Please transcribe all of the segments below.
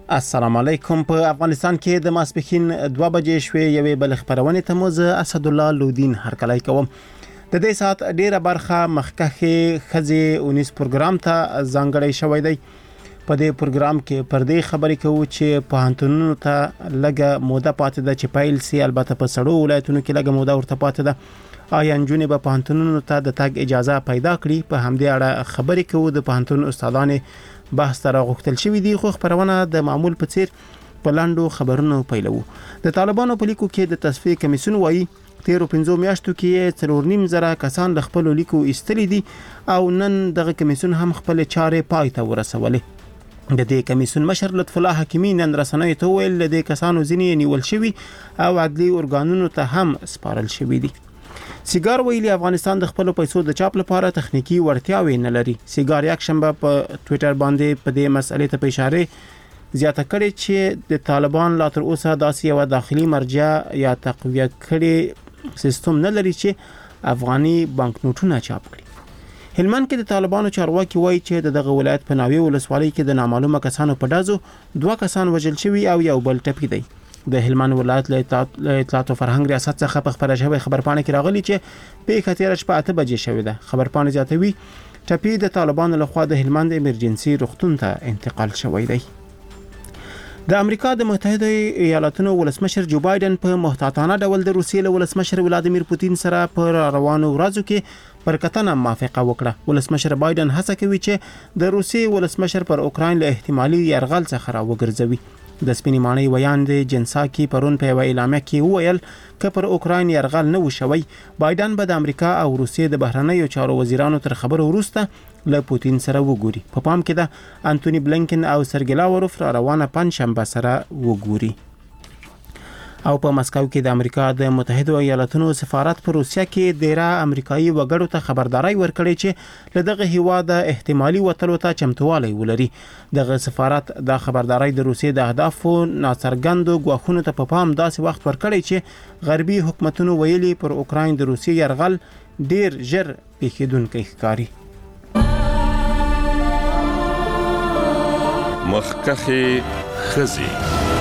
السلام علیکم. په افغانستان کې د ماسپښین 2 بجې شوې یوې بل خبرونه ته مو زه اسد الله لودین هرکلی کوم. د دې سات ډیره برخه مخکخه خزي 19 پروګرام ته ځانګړی شوی دی. په دې پروګرام کې پر دې خبرې کوو چې په هانتونونو ته لګه موده پاتې ده چې پایل سي، البته په سړو ولایتونو کې لګه موده ورته پاتې ده. آیا نجونې به په هانتونونو ته د تګ اجازه پیدا کړي؟ په همدې اړه خبرې کوو. د پوهنتون استادانې بحث تر غوښتل شوی دی، خو خبرونه د معمول په څیر په لاندو خبرونو پیلو. د طالبانو په لیکو کې د تصفیه کمیسیون وایي 13 میاشتو کې 4.5 کسان له خپل لیکو ایستلي دي او نن دغه کمیسیون هم خپل چارې پای ته ورسولې. د دې کمیسیون مشر لطف الله حکیمی نن رسنیو ته ویل د کسانو ځینې نیول شوی او عدلي ارګانونو ته هم سپارل شوی دي. سیګار ویلي افغانستان د خپل پیسو د چاپ لپاره تخنیکی وړتیاوې نه لري. سیګار یک شنبه په ټوئیټر باندې په دې مسئلې ته اشاره زیاته کړې چې د طالبان لا تر اوسه داسې یو داخلي مرجع یا تقویه کړي سیستم نه لري چې افغاني بانکنوټونه چاپ کړي. هلمند کې د طالبانو چارواکي وایي چې دغه ولایت په ناوې ولسوالۍ کې د نامعلومه کسانو په ډازو 2 کسان وژل شوي او یو بل ټپي دی. د هلمند ولایت له اطلاعات او فرهنګ ریاست څخه په خبره شوی خبرپاڼه کې راغلی چې په 8 بجې شوې ده. خبرپاڼه زیاتوي ټپي د طالبانو لخوا د هلمند ایمرجنسي روغتون ته انتقال شوی دی. د امریکا د متحده ایالاتونو ولسمشر جو بایدن په محتاطانه ډول د روسیې له ولسمشر ولادیمیر پوتین سره پر روانو ورځو کې پر کتنه موافقه وکړه. ولسمشر بایدن هڅه کوي چې د روسیې ولسمشر پر اوکراین له احتمالي یرغل څخه راوګرځوي. د سپینې ماڼۍ ویاند جنساکی پرون په یو اعلامیه کې وویل چې پر اوکراین یرغل نه وشوي. بایدن به د امریکا او روسیې د بهرنیو چارو وزیرانو تر خبرو وروسته له پوتین سره وګوري. په پام کې ده انټونی بلنکن او سرګی لاوروف را روانه پنځشنبه سره وګوري. او په مسکو کې د امریکا د متحده ایالاتونو سفارت په روسیا کې ډیره امریکایي وګړو ته خبرداري ورکړې چې له دغه هیواد احتمالي وټلو ته چمتووالی ولري. دغه سفارت د خبرداري د روسیې د اهدافو ناڅرګندو غواخونو ته په پام داسې وخت ورکړی چې غربي حکومتونو ویلي پر اوکراین د روسیې یرغل ډیر ژر پیښیدونکی ښکاري. مخکخه خزي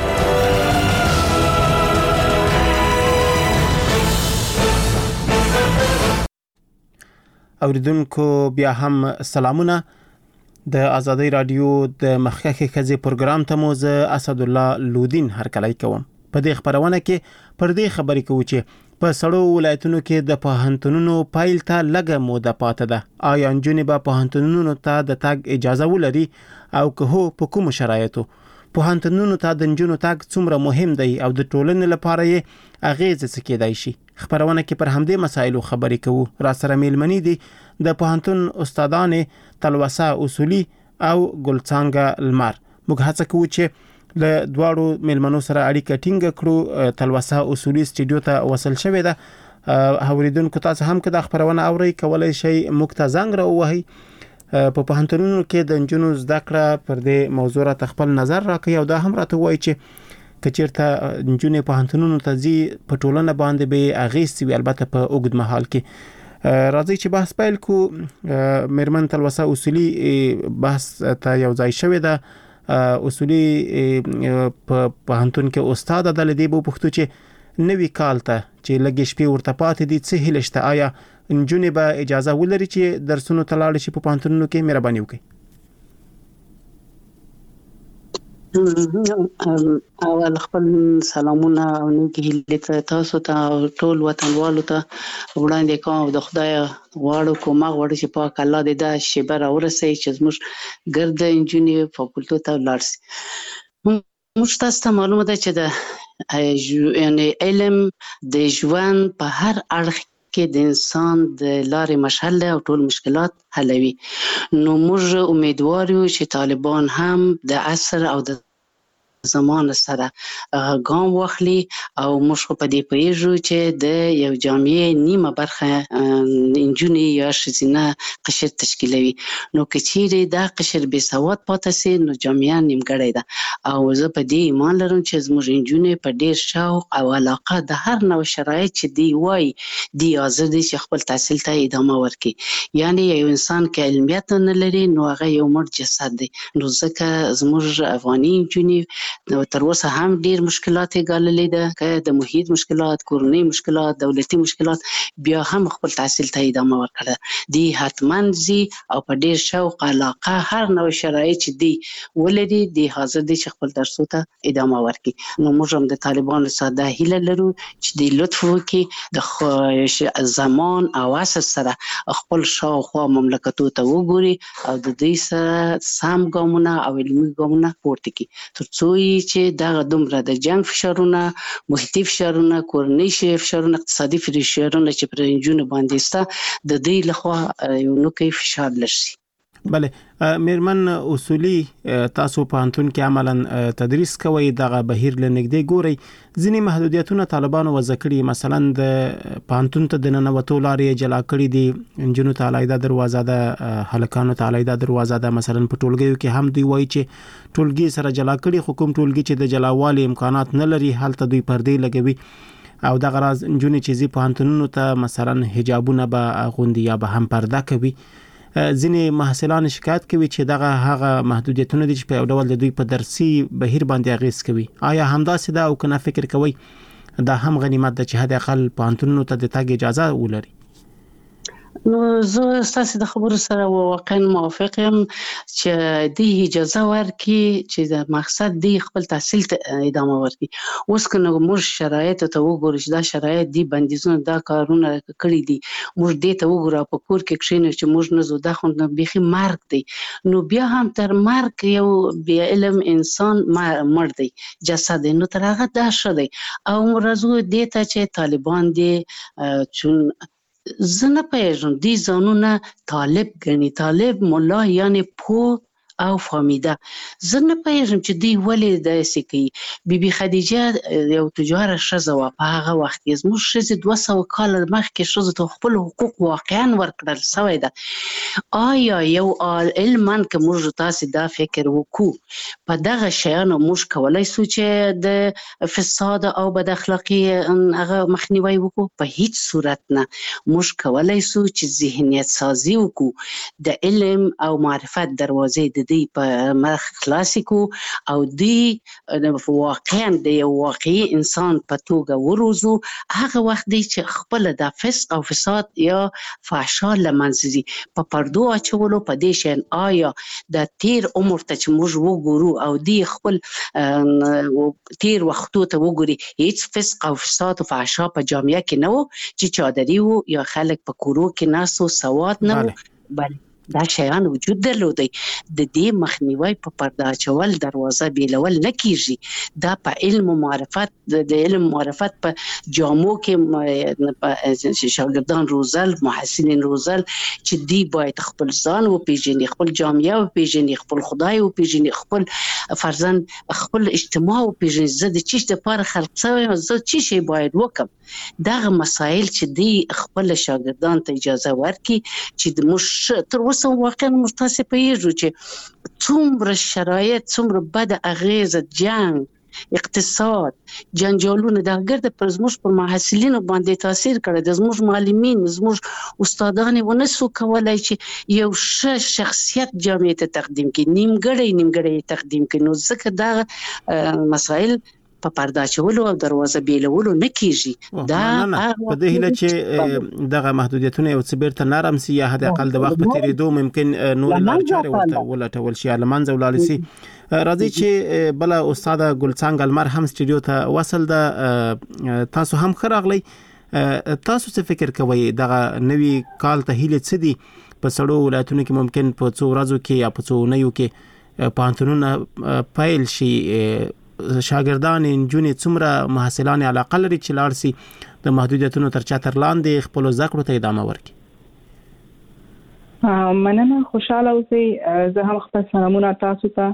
اوریدونکو بیا هم سلامونه. د ازادي رادیو د مخکخه خزي پروګرام ته مو زه اسد الله لودین هرکلی کوم. په دې خبرونه کې پر دې خبرې کوو چې په سړو ولایتونو کې د پوهنتونونو پایل ته لګه موده پاتې ده. آیا نجونې به پوهنتونونو ته د تګ اجازه ولري او که هو په کوم شرایطو؟ پوهنتونونو ته د نجونو تګ څومره مهم دی او د ټولنې لپاره یې اغیز څه کېدای شي؟ خبرونه کې پر همدې مسایلو خبرې کوو. را سره میلمنې دي د پوهنتون استادانې تلوسه اصولي او ګلڅانګه لمر. موږ هڅه کوو چې له دواړو میلمنو سره اړیکه ټینګه کړو. تلوسه اصولي سټډیو ته وصل شوې ده. اوریدونکو تاسو هم که د خبرونه اورئ کولای شئ موږ ته زنګ راووهئ. په پوهنتونونو کې د نجونو زده کړه پر دې موضوع را خپل نظر راکړي او دا هم راته وایي چې کچیرته نجونې پوهنتونونو ته ځي په ټولنه باندې به اغیز وي، البته په اوږد مهال کې. راځي چې بحث پیل کو. میرمن تلوسه اصولي بحث ته یو ځای شوې ده. اصولي په پوهنتون کې استاد د لدی بو پښتو چې نوې کال ته چې لګې شپې ورته پاتې دي څه هلشته. آیا نجونې به اجازه ولري چې درسونو ته لاړ شي په پوهنتونونو کې؟ مهرباني وکړئ. اول خپل سلامونه او نیکی هیله تاسو ته ټول وطنوالو ته وړاندې کوم. د خدای غواړو کومه غواړي چې پاک الله دې دا شیبه راورسي چې زموږ ګرد انجینیر فاکولټو ته لاړ شي. موږ تاسو ته معلومه ده چې د یعنی علم د ژوند په هر اړخ کې د انسان د لارې مشعل او ټول مشکلات حلوي. نو موږ امیدوار یو چې طالبان هم د عصر او د زمانه سره ګام واخلي او موږ په دې پیژو چې د یو جامعې نیمه برخه انجونې یا ښځینه قشر تشکیلوي. نو که چیرې دا قشر بې سواد پاتې سي نو جامعه نیمګړې ده او زه په دې ایمان لرم چې زموږ انجونې په ډېر شوق او علاقه د هر نوع شرایط چې دی وای دی حاضر دي چې خپل تحصیل ته ادامه ورکړي. یعنی یو انسان که علمیت نه لري نو هغه یو مړ جسد دی. نو ځکه زموږ افغاني انجونې تر اوسه هم ډېر مشکلات یې ګاللې ده، که د محیط مشکلات، کورنۍ مشکلات، دولتي مشکلات، بیا هم خپل تحصیل ته ادامه ورکړه. دی حتما زی او په ډېر شوق علاقه هر نوع شرایط چې دی ولري دی حاضر دی چې خپل درسو ته ادامه ورکړي. نو موږ هم د طالبانو سره هیله لرو چې دی لطف وکړي د زمان او عصر سره خپل شاوخوا مملکتو ته وګوري او د دې سره سم ګامونه او علمي ګامونه پورته کړي تر څو چې دغه دومره د جنگ فشارونه، محیطي فشارونه، کورنۍ فشارونه، اقتصادي فشارونه چې پر انجونو باندې سته د دې لخوا یو نوکي فشار لري. بله میرمن اصولي تاسو په انتون کې عملاً تدریس کوئ، دغه بهیر لنګدې ګوري. ځینې محدودیتونه طالبانو وضع کړي، مثلا د پانتون ته د ننوتو لارې جلا کړي دي، انجونو ته علیحده دروازه ده، هلکانو ته علیحده دروازه ده. مثلا په ټولګیو کې هم دوی وایي چې ټولګي سره جلا کړي، خو کوم ټولګي چې د جلاوالي امکانات نه لري هلته دوی پردې لګوي او دغه راز انجونې چې زی پانتونونو ته مثلا حجابونه به اغوندي یا به هم پرده کوي. ځینې محصلان شکایت کوي چې دغه هغه محدودیتونه دي چې په یو ډول د دوی په درسي بهیر باندې اغیز کوي. آیا همداسې ده او کنه فکر کوي دا هم غنیمت ده چې حد اقل پانتونونو ته د تګ اجازه ولري؟ نو زه ستاسو د خبرو سره واقعا موافق یم چې د اجازه ورکړي چې د مقصد دی خپل تحصیل ته ادامه ورکړي. اوس که موږ شرایط ته وګورو چې دا شرایط دی بندیزونه دا کارونه کړی دي، موږ دې ته وګورو په کور کې کښینو چې موږ نه زو دا خو بيخي مرګ دی. نو بیا هم تر مرګ یو بیا علم انسان مړ دی، جسد نو تر هغه دا ښه دی. او راځو دې ته چې طالبان دی چون زه نه پوهېږم دوی ځانونه طالب ګڼي، طالب مولا یعنی پوه او فهمیده. زه نه پوهېږم چې دوی ولې داسې کوي. بی بی خدیجه یو تجاره ښځه وه په هغه وخت کې. زموږ ښځې 200 کاله مخکې ښځو ته خپل حقوق واقعا ورکړل سوی ده. آیا یو علما که موږ تاسې دا فکر وکړو په دغه شیانو موږ کولی سو چې د فساد او بد اخلاقي هغه مخنیوی وکړو؟ په هیڅ صورت نه. موږ کولی سو چې ذهنیت سازي وکړو، د علم او معرفت دروازې د دی په مخ خلاص کو او دی واقعا د یو واقعي انسان په توګه وروزو. هغه وخت دی چې خپل د فسق او فساد یا فحشا لمنځي په پردو اچولو په دې شین. آیا د تیر عمر ته چې موږ وګورو او دی خپل تیر وختو ته وګوري هیڅ فسق او فساد او فحشا په جامعه کې نه و چې چادري وو یا خلک په کورو کې ناسو سواد نه و، بل دا شیان وجود درلودي. د دې مخنیوي په پرده اچول دروازه بیلول نه کیږي. دا په علم او معرفت د علم معرفت په جامو کې شاګردان روزل، محصلین روزل چې دی باید خپل ځان او پیژني، خپل جامعه او پیژني، خپل خدای او پیژني، خپل فرزند، خپل اجتماع او پیژني. زه د چیش د پاره خلق سوی زه چی شي باید وکم. دغه مسائل چې دی خپل شاګردان ته اجازه ورکړي چې د مش تر اوسه واقعا مستاسې پیژو چې څومره شرایط، څومره بد اغیزه جنگ، اقتصاد، جنجالونه د ګرد پر زموږ پر محصلینو باندې تاثیر کړی. د زموږ معلمین، زموږ استادان ونه سو کولای چې یو ښه شخصیت جامعه ته تقدیم کړي، نیمګړی تقدیم کړي. نو ځکه دا مسائل په پرده اچولو او دروازه بیلولو نه کیږي. دا په دې هیله چې دغه محدودیتونه یو څه بیرته نرم سي یا حد اقل د وخت په تیریدو ممکن نور لارچارې ورته ولټول شي، لمنځه ولاړ سي. راځي چې بل استاد ګلڅنګ المر هم سټوډیو ته وصل ده. تاسو هم خراغلی، تاسو څه فکر کوئ دغه نوی کال ته هیله څه دي په سړو ولایتونو کې ممکن په څو ورځو کې یا په څو اونیو کې پانتونونه پیل شي؟ شاګردان انجونې څومره محصلان علاقه لري چې لاړ سي د محدودیتونو تر چتر لاندې خپل زده کړو ته ادامه ورکړي؟ مننه، خوشاله اوسئ. زه هم خپل سلامونه تاسو ته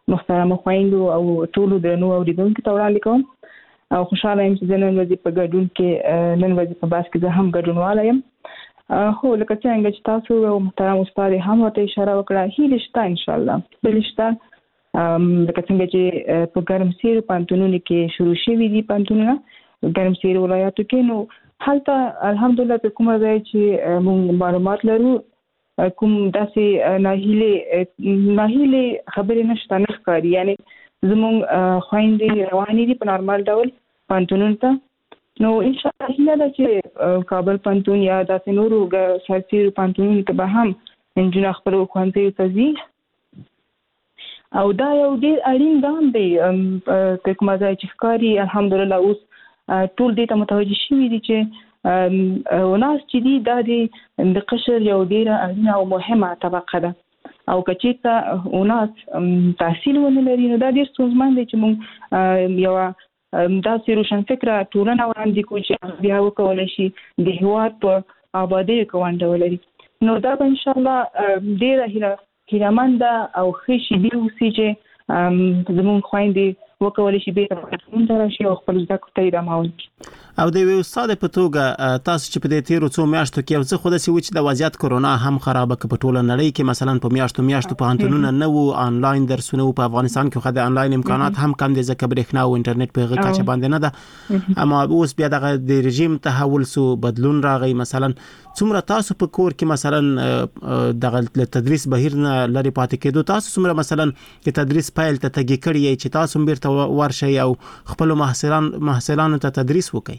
محترم خويندو او ټول درنو اوریدونکو ته وړاندې کوم او خوشاله یم چې نن ورځ په ګډون کې نن ورځ په باس کې زه هم ګډونواله یم. خو لکه څنګه چې تاسو او محترم استاد هم ورته اشاره وکړه هیله شته ان شاء الله بلشته لکه څنګه چې په ګرمسیر پانتونونو کې شروع شوي دي پانتونونه ګرمسیر ولایتو کې نو هلته الحمدلله په کومه ځای چې موږ معلومات لرو کوم داسې ناهیلې خبرې نشته نه ښکاري یعنی زموږ خویندې روانې دي په نارمال ډول پانتونونو ته نو ان شاء الله هیله ده چې کابل پانتون یا داسې نورو سرتیرو پانتونونو ته به هم نجونې خپلو ښوونځیو ته ځي او دا یو ډېر اړین ګام دی په کومه ځای چې ښکاري الحمدلله اوس ټول دې ته متوجه شوي دي چې وناس چې دي دا د قشر یو ډیره اړینه او مهمه طبقه ده او که چېرته وناس تحصیل ونه لري نو دا ډېر ستونزمن دی چې موږ یوه داسې روشنفکره ټولنه وړاندې کړو چې بیا وکولی شي د هېواد په ابادیو کې ونډه ولري نو دا به انشاءالله ډېره هیلهمنده او ښه شیبې اوسي چې زموږ خویندې وکولی شي بیرته پانتون ته راشي او خپل زده کړو ته ادامه ورکړي. او د یو استاد په توګه تاسو چې په دې تیرو څو میاشتو کې یو څه خو داسې و چې د وضعیت کرونا هم خرابه کړه په ټوله نړۍ کې مثلا په میاشتو پوهنتونونه نه وو آنلاین درسونه په افغانستان کې خو د آنلاین امکانات هم کم دي ځکه برېښنا او انټرنیټ په هغه کچه باندې نه ده اما اوس بیا دغه د رژیم تحول سو بدلون راغی مثلا څومره تاسو په کور کې مثلا دغه تدریس بهیر نه لري پاتې کېدو تاسو څومره مثلا د تدریس فایل ته تګی کړی چې تاسو بیرته ورشي او خپل محصلانو ته تدریس وکړي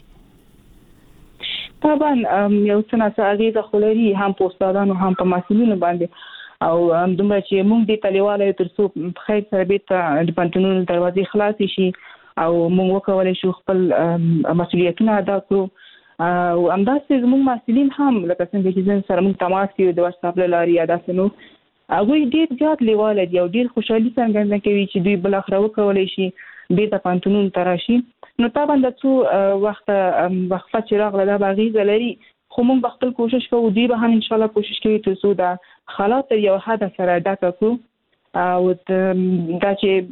طبعا یو څه نه اغیزه خلري هم په استادانو هم په مسؤلینو باندې او دومره چې موږ د تلیواله تر څو خیر سره به د پانتونونو دروازې خلاص شي او موږ وکولای شو خپل مسؤلیتونه ادا کړو او همداسې زموږ مسؤلین هم لکه څنګه چې زموږ سره موږ تماس کوي د واتساپ له لارې یا داسې نو هغوی ډېر زیات لیواله دي او ډېر خوشحالي څرګنده کوي چې دوی بالاخره وکولی شي بیرته پانتونونو ته راشي نو طبعا د څو وخته وقفه چې راغله دا به اغیزه لري خو موږ به خپل کوشش کوو دوی به هم انشاءالله کوشش کوي تر څو دا حالات یو حد سره ډکه کړو او دا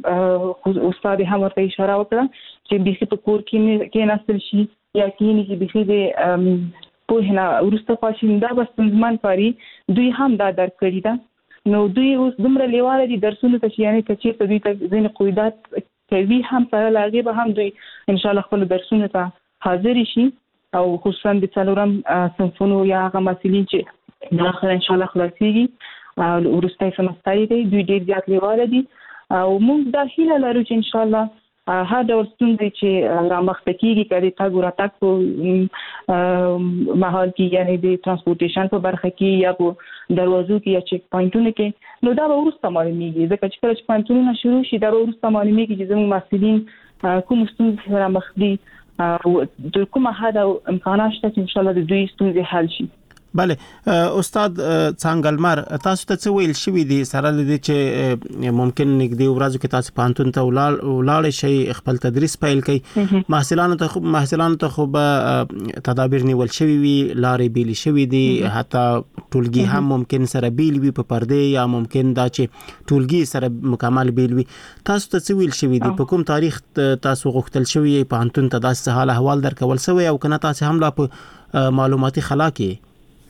چې استاد هم ورته اشاره وکړه چې بیخي په کور کې کېناستل شي یا کېني چې بیخي د پوهې نه وروسته پاتې شي دا به ستونزمن کاري دوی هم دا درک کړي ده نو دوی اوس دومره لیواله دي درسونو ته چې یعنې که چېرته دوی ته ځینې قیودات کوي هم سره لاغي به هم دوی ان شاء الله خپل درسونه ته حاضر شي او خصوصا د څلورم صنفونو یا هغه مسؤلین چې داخله ان شاء الله خلاصيږي او ورسته سمستر دی دوی ډیر زیات لیواله دي او موږ دا هیله لرو چې ان شاء الله هر ډول ستونزې چې رامخته کیږي کله تاسو راتګ په مهال کې یعنی د ترانسپورټیشن په برخه کې یا په دروازو کې یا چک پوینټونو کې نو دا به وروسته معلومیږي ځکه چې کله چې پوینټونه شروع شي دا به وروسته معلومیږي چې زموږ مسؤلین کوم ستونزې سره مخ دي او د کومه حد امکانات شته چې ان شاء الله د دوی ستونزې حل شي. بله استاد څنګهلمر تاسو ته څه ویل شوی دی سره لدی چې ممکن نګدي ورځو کې تاسو پانتون ته ولاړ شي خپل تدریس پیل کړئ محصلانو ته خو به تدابیر نیول شوی وي لارې بیل شوی دي حتی ټولګي هم ممکن سره بیل وي په پرده یا ممکن دا چې ټولګي سره مکمل بیل وي تاسو ته څه ویل شوی دی په کوم تاریخ تاسو غوښتل شوی پانتون ته داسې حال احوال درکول شوی او کنه تاسو هم لا په معلوماتي خلا کې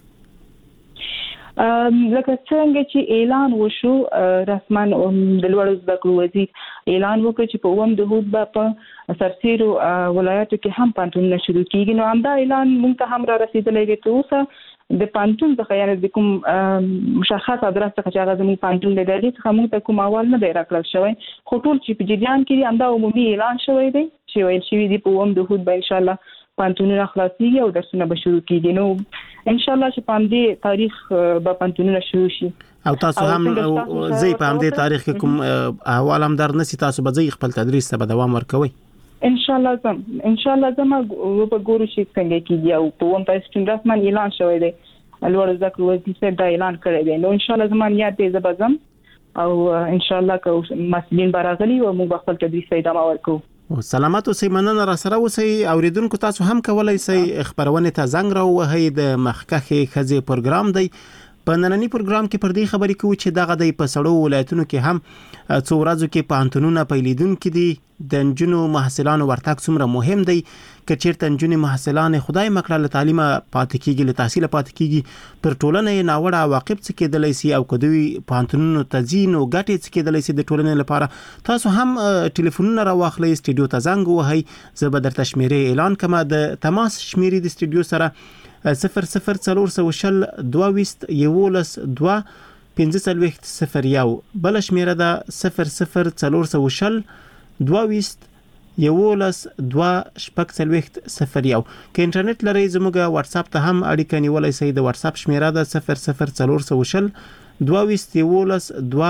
لکه څنګه چې اعلان وشو رسما د لوړو زده کړو وزیر اعلان وکړ چې په اوم د هود په سرتیرو ولایتو کې هم پانتونونه شروع کیږي نو همدا اعلان موږ ته هم را رسیدلی دی ته اوسه د پانتون څخه یعنی د کوم مشخص ادرس څخه چې هغه زموږ پانتون دی دغه څخه موږ ته کوم اول نه دی راکړل شوی خو ټول چې په جریان کې همدا عمومي اعلان شوی دی چې ویل شوی دی په اوم د هود به ان شاء الله پانتونونه خلاصيږي او درسونه به شروع کیږي نو ان شاء الله چې په همدې تاریخ به پانتونونه شروع شي او تاسو هم زی په همدې تاریخ کې کوم احوال هم در نسی تاسو به زی خپل تدریس ته به دوام ورکوي ان شاء الله زما په ګورو شي څنګه کیږي او په وم تاسو رسما اعلان شوی دی لوړ زده کړو وزیر دا اعلان کړی دی نو ان شاء الله زما نیت دی زبزم او ان شاء الله که مسؤلین برغلي او موږ خپل تدریس ته ادامه ورکو سلامات اوسئ مننه را سره اوسئ اوریدونکو تاسو هم کولای شئ خبرونه ته زنګ راوهئ د مخکخه خزي پروګرام دی په نننی پروګرام کې پر دې خبرې کوو چې دغه د په سړو ولایتونو کې هم څو ورځو کې پوهنتونونه پیلیدونکو دي د نجونو محصلانو ورتګ څومره مهم دی که چیرته نجونې محصلان خدای مکړه له تعلیمه پاتې کیږي له تحصیل پاتې کیږي پر ټولنه یې ناوړه عواقب څه کېدلی سي او کدوې پوهنتونونو تزین او ګټې څه کېدلی سي د ټولنې لپاره تاسو هم ټلیفونونه راواخلئ استډیو ته زنګ ووهئ زه به درته شمیرې اعلان کوم د تماس شمیرې د استډیو سره 00440 22 2 1501 بل شمیره ده 00440 22 2 1501 که انټرنیټ لرئ زموږ واتس اپ ته هم اړیکه نیولای شئ د واتس اپ شمیره ده 00440 22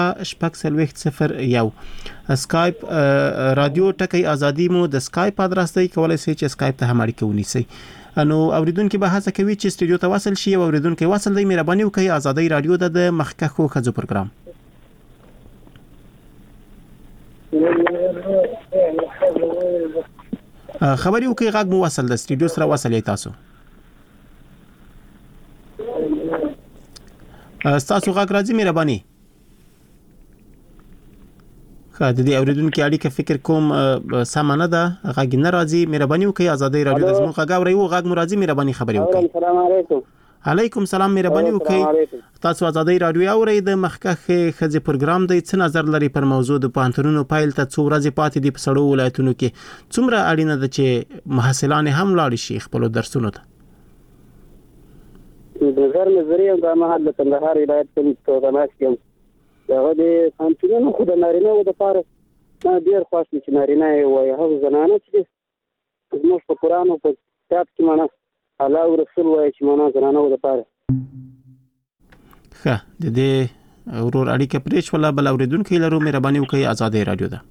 2 اسکایپ رادیو ټکی ازادي مو د اسکایپ ادرس دی کولای شئ چې اسکایپ ته هم اړیکه ونیسئ انو اوریدونکو به هڅه کوي چې استډیو ته وصل شي او اوریدونکو وصل دی مهرباني وکړئ ازادي رادیو د مخکخو خزو پروګرام خبري وکړئ غږ مو وصل د استډیو سره وصل یې تاسو غږ راځي مهرباني د دې اوریدونکو اړیکه فکر کوم سمانه ده غږ نه راځي مهرباني وکړئ ازادي رادیو د زموږ غږ اورئ او غږ مو راځي مهرباني خبري وکړئ السلام علیکم علیکم سلام مهرباني وکړئ تاسو ازادي رادیو اورئ د مخکخه خزي پروګرام دی څه نظر لري پر موضوع د پوهنتونونو پایل ته څو ورځې پاتې دي په سړو ولایتونو کې څومره اړینه ده چې محصلان هم لاړ شي خپل درسونو ته د نظر نظریه د مهال د کندهار ولایت په تماس کې هغه د پوهنتونونو خو د نارینه و د پاره ډېر خوښ چې نارینه وي هغه زنانه چې زموږ په قرآن او په کتاب کې معنا الله او رسول وایي چې معنا زنانه و د پاره ښه د دې ورور اړیکه پرېښ ولا بل اوریدونکو لرو مهرباني وکړئ ازادي رادیو ده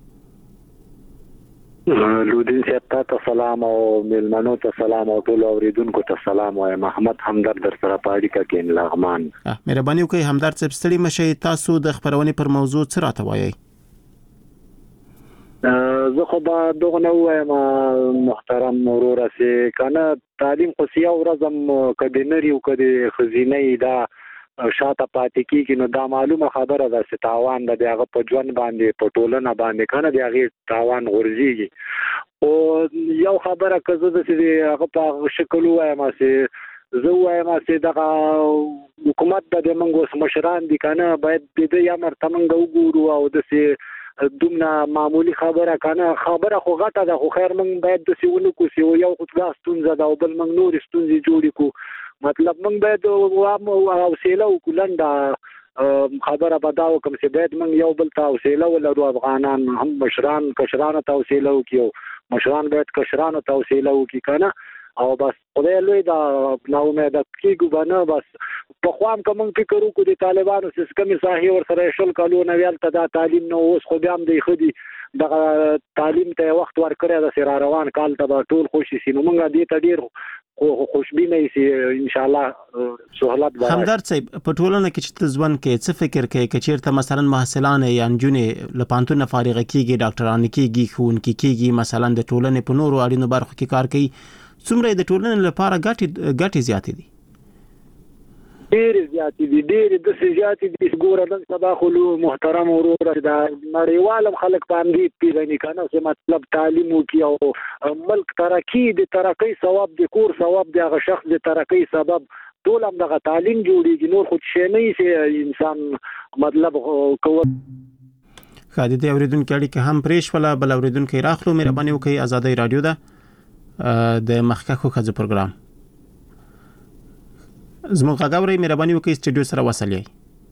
لودین سیادتا ته سلام او ملمنو ته سلام او ټول اوریدونکو ته سلام وایم محمد همدرد در سره پاړیکه کې لغمان مهرباني وکړئ همدرد صاحب ستړي مشئ تاسو د خبرونې پر موضوع څه راته وایي زه خو به دغه نه وایم محترم ورور سي کنه تعلیم خو سیاو ورځم کدي نری او کدي خزینه دا شاته پاتې کیږي نو دا معلومه خبره ده چې تاوان د هغه په ژوند باندې په ټولنه باندې کنه د هغه تاوان ورځيږي او یو خبره کزه د هغه په شکل وایم چې زه وایم چې دغه حکومت د منګوس مشران دي کنه باید د دې امر تمنګ وګورو او د دومره معمولی خبره کنه خبره خو غټه ده خو خیر من باید د سیونو کو سی یو خدای ستونزه دا او بل من نور ستونزې جوړې کو مطلب من باید حوصله وکړنده خبره بداو کوم چې باید من یو بل ته حوصله ولرو افغانان هم مشران کشرانو ته حوصله وکړو مشران باید کشرانو ته حوصله وکړي کنه او بس خدای لوی دا نو امید کیږي باندې بس په خوام کوم فکر وکړو د طالبانو سیستمي صحیح ور سره شل کالو نه ویل ته دا تعلیم نو اوس خو بیا هم دی خدي د تعلیم ته وخت ورکړی د سر روان کال ته ټول خوشي سي نو موږ دې ته ډیر خوشبینه سي ان شاء الله سہولت به همدرد صاحب په ټولنه کې چې ځوان کې څه فکر کوي چې چیرته مثلا محصلان یا نجونې لپانتون فارغ کیږي ډاکټران کیږي خونکي کیږي مثلا د ټولنې په نورو اړینو برخو کې کار کوي څومره د ټولنې لپاره ګټې زیاتې دي ډېر زیاتې دي ډېر د زیاتې دي ګوره نن سبا خو محترم ورور دا نړیوال خلک باندې پیژني کنه چې مطلب تعلیم وکي او ملک ترقی د ترقی ثواب د کور ثواب د هغه شخص د ترقی سبب ټول هم د تعلیم جوړیږي نور خو شي نه شي انسان مطلب کوو خادي د اوریدونکو اړیکه هم پرېښ ولا بل اوریدونکو راخلو مهرباني وکړئ ازادي رادیو ده د مخکخو خزو پروګرام زموږ غاوري مهرباني وکړئ استډیو سره وصل یې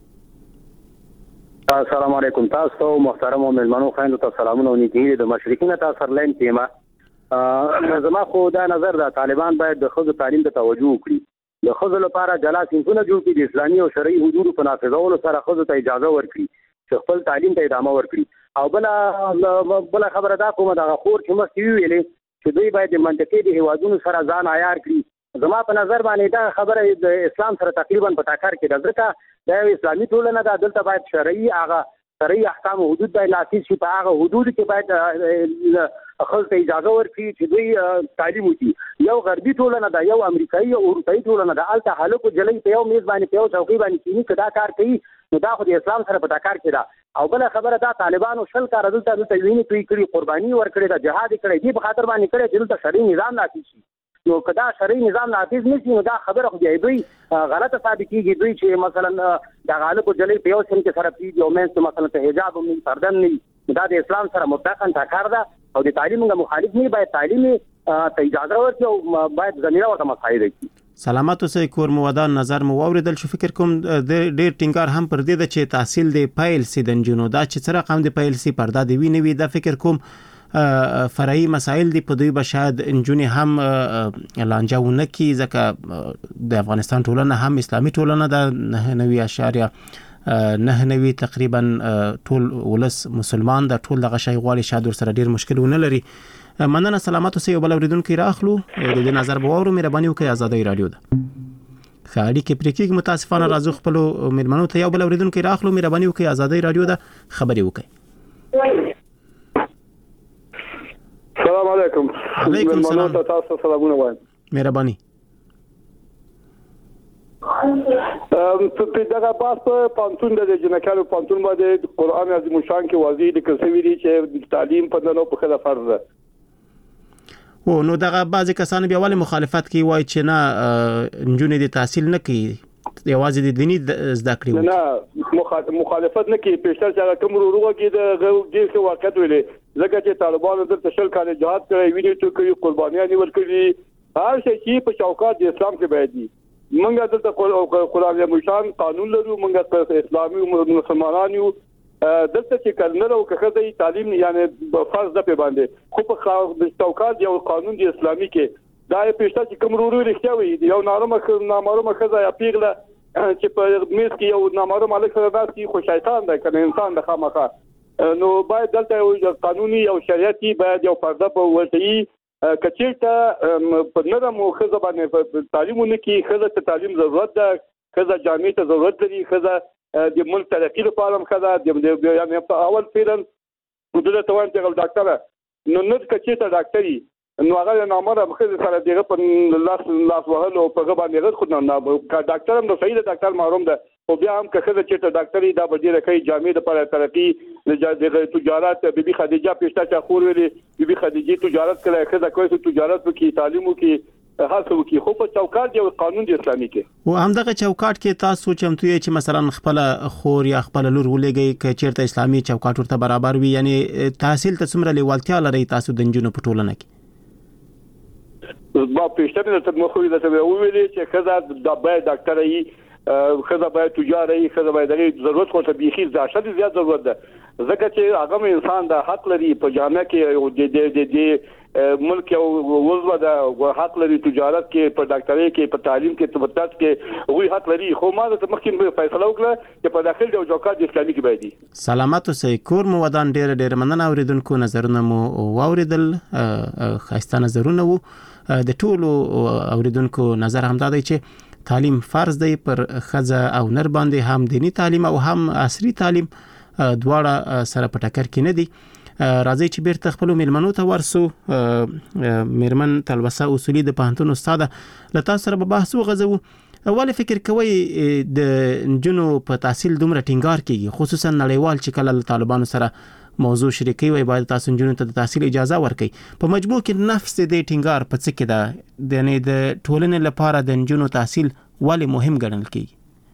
السلام علیکم تاسو محترم او ملمنو خويندو ته سلامونه او نیکی د مشرقین تاسو سرلاین تیمه زما خو دا نظر دا طالبان باید د خزو تعلیم ته توجه وکړي د خزو لپاره جلا سنتونه جوړ کړي د اسلامي او شرعي حدود په نافذولو سره خزو ته اجازه ورکړي چې خپل تعلیم ته ادامه ورکړي او بل خبره دا کومه دا خور چې مخکې ویلې چې دوی باید منطقي د هوادونو سره ځان عیار کړي زما په نظر باندې دا خبره د اسلام سره تقریبا په ټاکر کې ده ځکه دا اسلامي ټولنه ده دلته باید شرعي احکام او حدود باید نافذ شي په هغه حدود کې باید خپل ته اجازه ورکړي چې دوی تعلیم وکړي. یو غربي ټولنه ده، یو امریکایي او اروپایي ټولنه ده، الته هلکو جلۍ په یو میز باندې په یو چوکۍ باندې کینی که دا کار کوي نو دا خو د اسلام سره په ټکر کې ده. او بل خبره دا طالبانو شل کار دلته ویني توی کړي، قرباني ورکړي ده، جهاد کړي دي په خاطر باندې کړي چې دلته شرعي نظام نافذ شي. نو که دا شرعي نظام نافذ نشي نو دا خبره خو بیا دوی غلطه ثابت کیږي. دوی چې مثلا د غالبو جلۍ په یو سن کې سره پیږي او مینس مثلا ته حجاب هم نه پردن نه، دا د اسلام سره مطلقاً ټکر ده او د تعلیم مخالف نه. باید تعلیم ته اجازه ورکړي او باید زمينه ورته مساعده کړي. سلامات اوسئ کور مو ودان. نظر مو واوریدل شو. فکر کوم ډیر ټینګار هم پر دې ده چې تحصیل دی پیل سي د نجونو، دا چې سره قام دی پیل سي پردا دی وی نه وی. دا فکر کوم فرعي مسائل دی په دوی به شاید نجونې هم لانجاونه کی، ځکه د افغانستان ټولنه هم اسلامي ټولنه ده، 9.9 تقریبا ټول ولس مسلمان ده، ټول دغه شی غواړي، شاید ورسره ډیر مشکلونه لري. مننه. سلامات اوسئ. یو بل اوریدونکو راخلو د دې نظر به واورو. مهرباني وکړئ. آزادۍ رادیو ده خاړي کې پریکېږي. متاسفانه راځو خپل مېلمنو ته. یو بل اوریدونکو راخلو. مهرباني وکړئ. آزادۍ رادیو ده خبري وکړئ. السلام علیکم. علیکم السلام. تاسو سلامونه وایم. مهرباني. په دغه باس په پانتون د جنکانو پانتون باندې قرآن عظیم شان کې واضح لیکل شوی دی چې تعلیم په نن او په خله فرض ده. او نو دغه بعضی کسان بیا ولې مخالفت کوي، وایي چې نه نجونې د تحصیل نه کوي، یوازې د دیني زده کړې نه مخالفت نه کوي. پېشتر چې کوم وروغه کې د ډېر څه واقعیت ویلې، ځکه چې طالبانو دلته شل کال جهاد کړی، ویني تو کوي، قربانیان ورکړي، هر شي چې په چوکاټ د اسلام کې باید دي. منګه دلته قرآن مشان قانون لرو، منګه اسلامي مسلمانان یو، دلته چې کلنر او کخزه تعلیم یعنی فرض ده په باندې، خو په چوکاټ یو قانون د اسلامي کې دا پېشته چې کوم ورو رښتیا وي، یو نامعلومه خزه یا پیغله چې په میز کې یو نامعلوم مالک سره داسي خو شیطان ده کنه انسان د خامخا. نو باید دلته یو قانوني او شریعتي باید یو پرده په ورتي کچېټه په نرم او خزه باندې په تعلیمونه کې خزه ته تعلیم ضرورت ده، خزه جامع ته ضرورت لري، خزه د ملک ترقی لپاره هم خزه د یعنی اول پیرن ودله توان ته ډاکټر نو نه کچېټه ډاکټري نو هغه نامره مخه سره دغه په لاس وهلو په غو باندې غوښ نه ډاکټر هم نو صحیح ده، ډاکټر معلوم ده، او بیا هم که خزه چې ډاکټري دا بدیره کوي جامع د لپاره ترقی د تجارت. بیبي خدیجه پېشته چا خور ویلې بیبي خدیجه تجارت کړه، خزه کوي تجارت وکي، تعلیم وکي، هڅه وکي، خو په چوکاټ یو قانون د اسلامي کې او همدغه چوکاټ کې تاسو چمتو یې چې مثلا خپل خور یا خپل لور ولېږي چې چیرته اسلامي چوکاټ ورته برابر وي، یعنی تحصیل ته څومره لیوالتیا لري تاسو د نجونو په ټولنه کې؟ با پېشته ته مخ ویلې چې خزه د باید ډاکټر ای، خزه باید تجار ای، خزه باید ضرورت خو ته بيخي ځاشه زیات ضرورت ده، ځکه چې هغه انسان د حق لري په جامعه کې او د ملک او وضو د حق لري تجارت کې، په ډاکټرۍ کې، په تعلیم کې، په طب کې وی حق لري. خو ما د مخکې فیصله وکړه چې په داخل د چوکاټ اسلامي کې باید دي. سلامات اوسئ. کور مو ودان. ډېر مننه. اوریدونکو نظرونه مو واوریدل، خاصه نظرونه وو. د ټولو اوریدونکو نظر هم دا دی چې تعلیم فرض دی پر خزه او نر باندې، هم دینی تعلیم او هم عصري تعلیم دواړه سره په ټکر کې نه دي. راځي چې بیرته خپل مېلمنو ته ورسو. مېرمن تلوسه اصولي د پوهنتون استاده لتا سره به بحث وغځو. ولې فکر کوي د نجونو په تحصیل دومره ټینګار کیږي، خصوصا نړیوال چې کله طالبانو سره موضوع شریکي وي باید تاسو نجونو ته د تحصیل اجازه ورکړي؟ په مجموع کې نفس د ټینګار په څه کې ده، یعنی د ټولنې لپاره د نجونو تحصیل ولې مهم ګڼل کیږي؟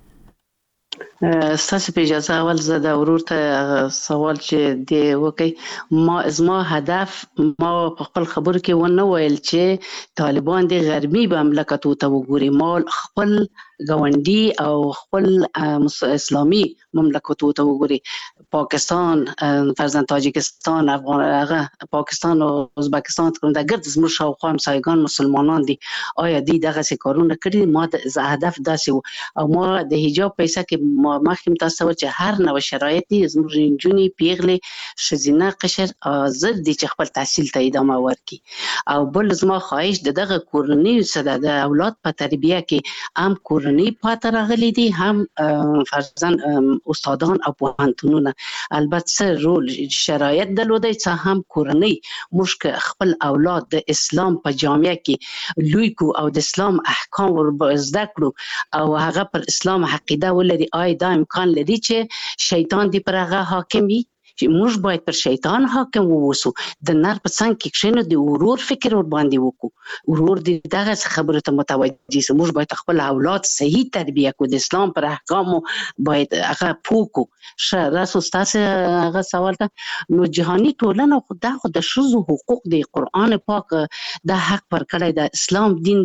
ستاسو په اجازه اول زه د ورور ته سوال چې دی وکي، زما هدف ما په خپل خبرو کې ونه ویل چې طالبان د غربي مملکتو ته وګوري، ما خپل ګاونډي او خپل اسلامي مملکتو ته وګوري، پاکستان، فرضاً تاجکستان، افغان، پاکستان او ازبکستان کوم د ګرد زموږ شاوخوا همسایگان مسلمانان دي، آیا دی دغه څه کارونه کړي؟ ما د هدف داسې او ما د حجاب پیسې کې ما مخکې تاسو چې هر نو شرایط دي زموږ جونی پیغلې شزینه قشر زر دي چې خپل تحصیل ته ادامه ورکړي او بل زما خواهش دغه کورنۍ سره د اولاد په تربیه کې هم کورنۍ پاتې راغلي دي هم فرزن استادان او پوهنتونونه البته رول شرایط درلودي چې هم کورنۍ موږ خپل اولاد د اسلام په جامعه کې لوی کو او د اسلام احکام ور زده کړو او هغه پر اسلام عقیده ولري دا امکان لري چې شیطان دی پر هغه حاکم وي چې موږ باید پر شیطان حاکم ووسو د نر په څنګ کې کښینو د ورور فکر ور باندې وکړو ورور دې دغه خبره ته متوجي سي موږ باید خپل اولاد صحیح تربیه کو د اسلام پر احکام باید هغه پوکو راسو تاسو هغه سوال ته نو جهاني ټولنه خدا خو د شذو حقوق دی قران پاک د حق پر کړی د اسلام دین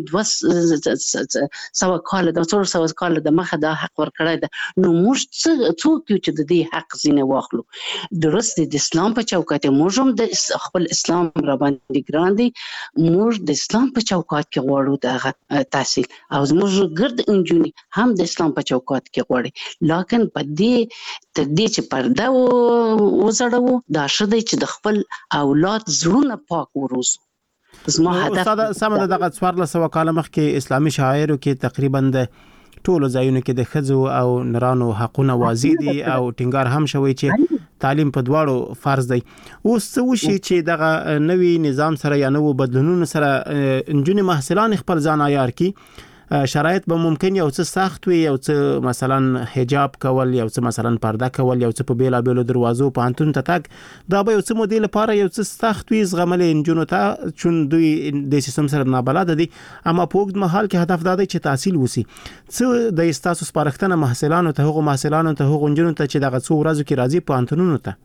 200 کال د 400 کال د مخه د حق ور کړی نو موږ څوک چې د دې حق زینه واخلو درست د اسلام په چوکاټ موږ هم د خپل اسلام را باندې ګران دي موږ د اسلام په چوکاټ کې غواړو د تحصیل او موږ ګرد انجونی هم د اسلام په چوکاټ کې غواړي لکه په دې تر دې چې پرده وزړو دا شته چې د خپل اولاد زړونه پاک وروزو زما هدف استاد سمه دغه 1400 کال مخکې اسلامي شاعرو کې تقریبا د ټولو ځایونو کې د خځو او نرانو حقونه واضح دي او ټینګار هم شوی چې تعلیم په دواړو فرض دی اوس څه وشي چې دغه نوی نظام سره یا نوو بدلونونو سره انجونې محصلان خپل ځان عیار کی شرایط به ممکن یو څه سخت وي یو څه مثلا حجاب کول یو څه مثلا پرده کول یو څه په بیلا بیلو دروازو په انتون ته تک دا به یو څه مودې لپاره یو څه سخت وي زغملې انجونو ته چون دوی د سیستم سره نابلد دي اما په وخت مهال کې هدف دا دی چې تحصیل وسی څه د استاسو سپارښتنه محصلانو ته هغه محصلانو ته هغه انجونو ته چې دغه څو ورځو کې راځي په انتونونو ته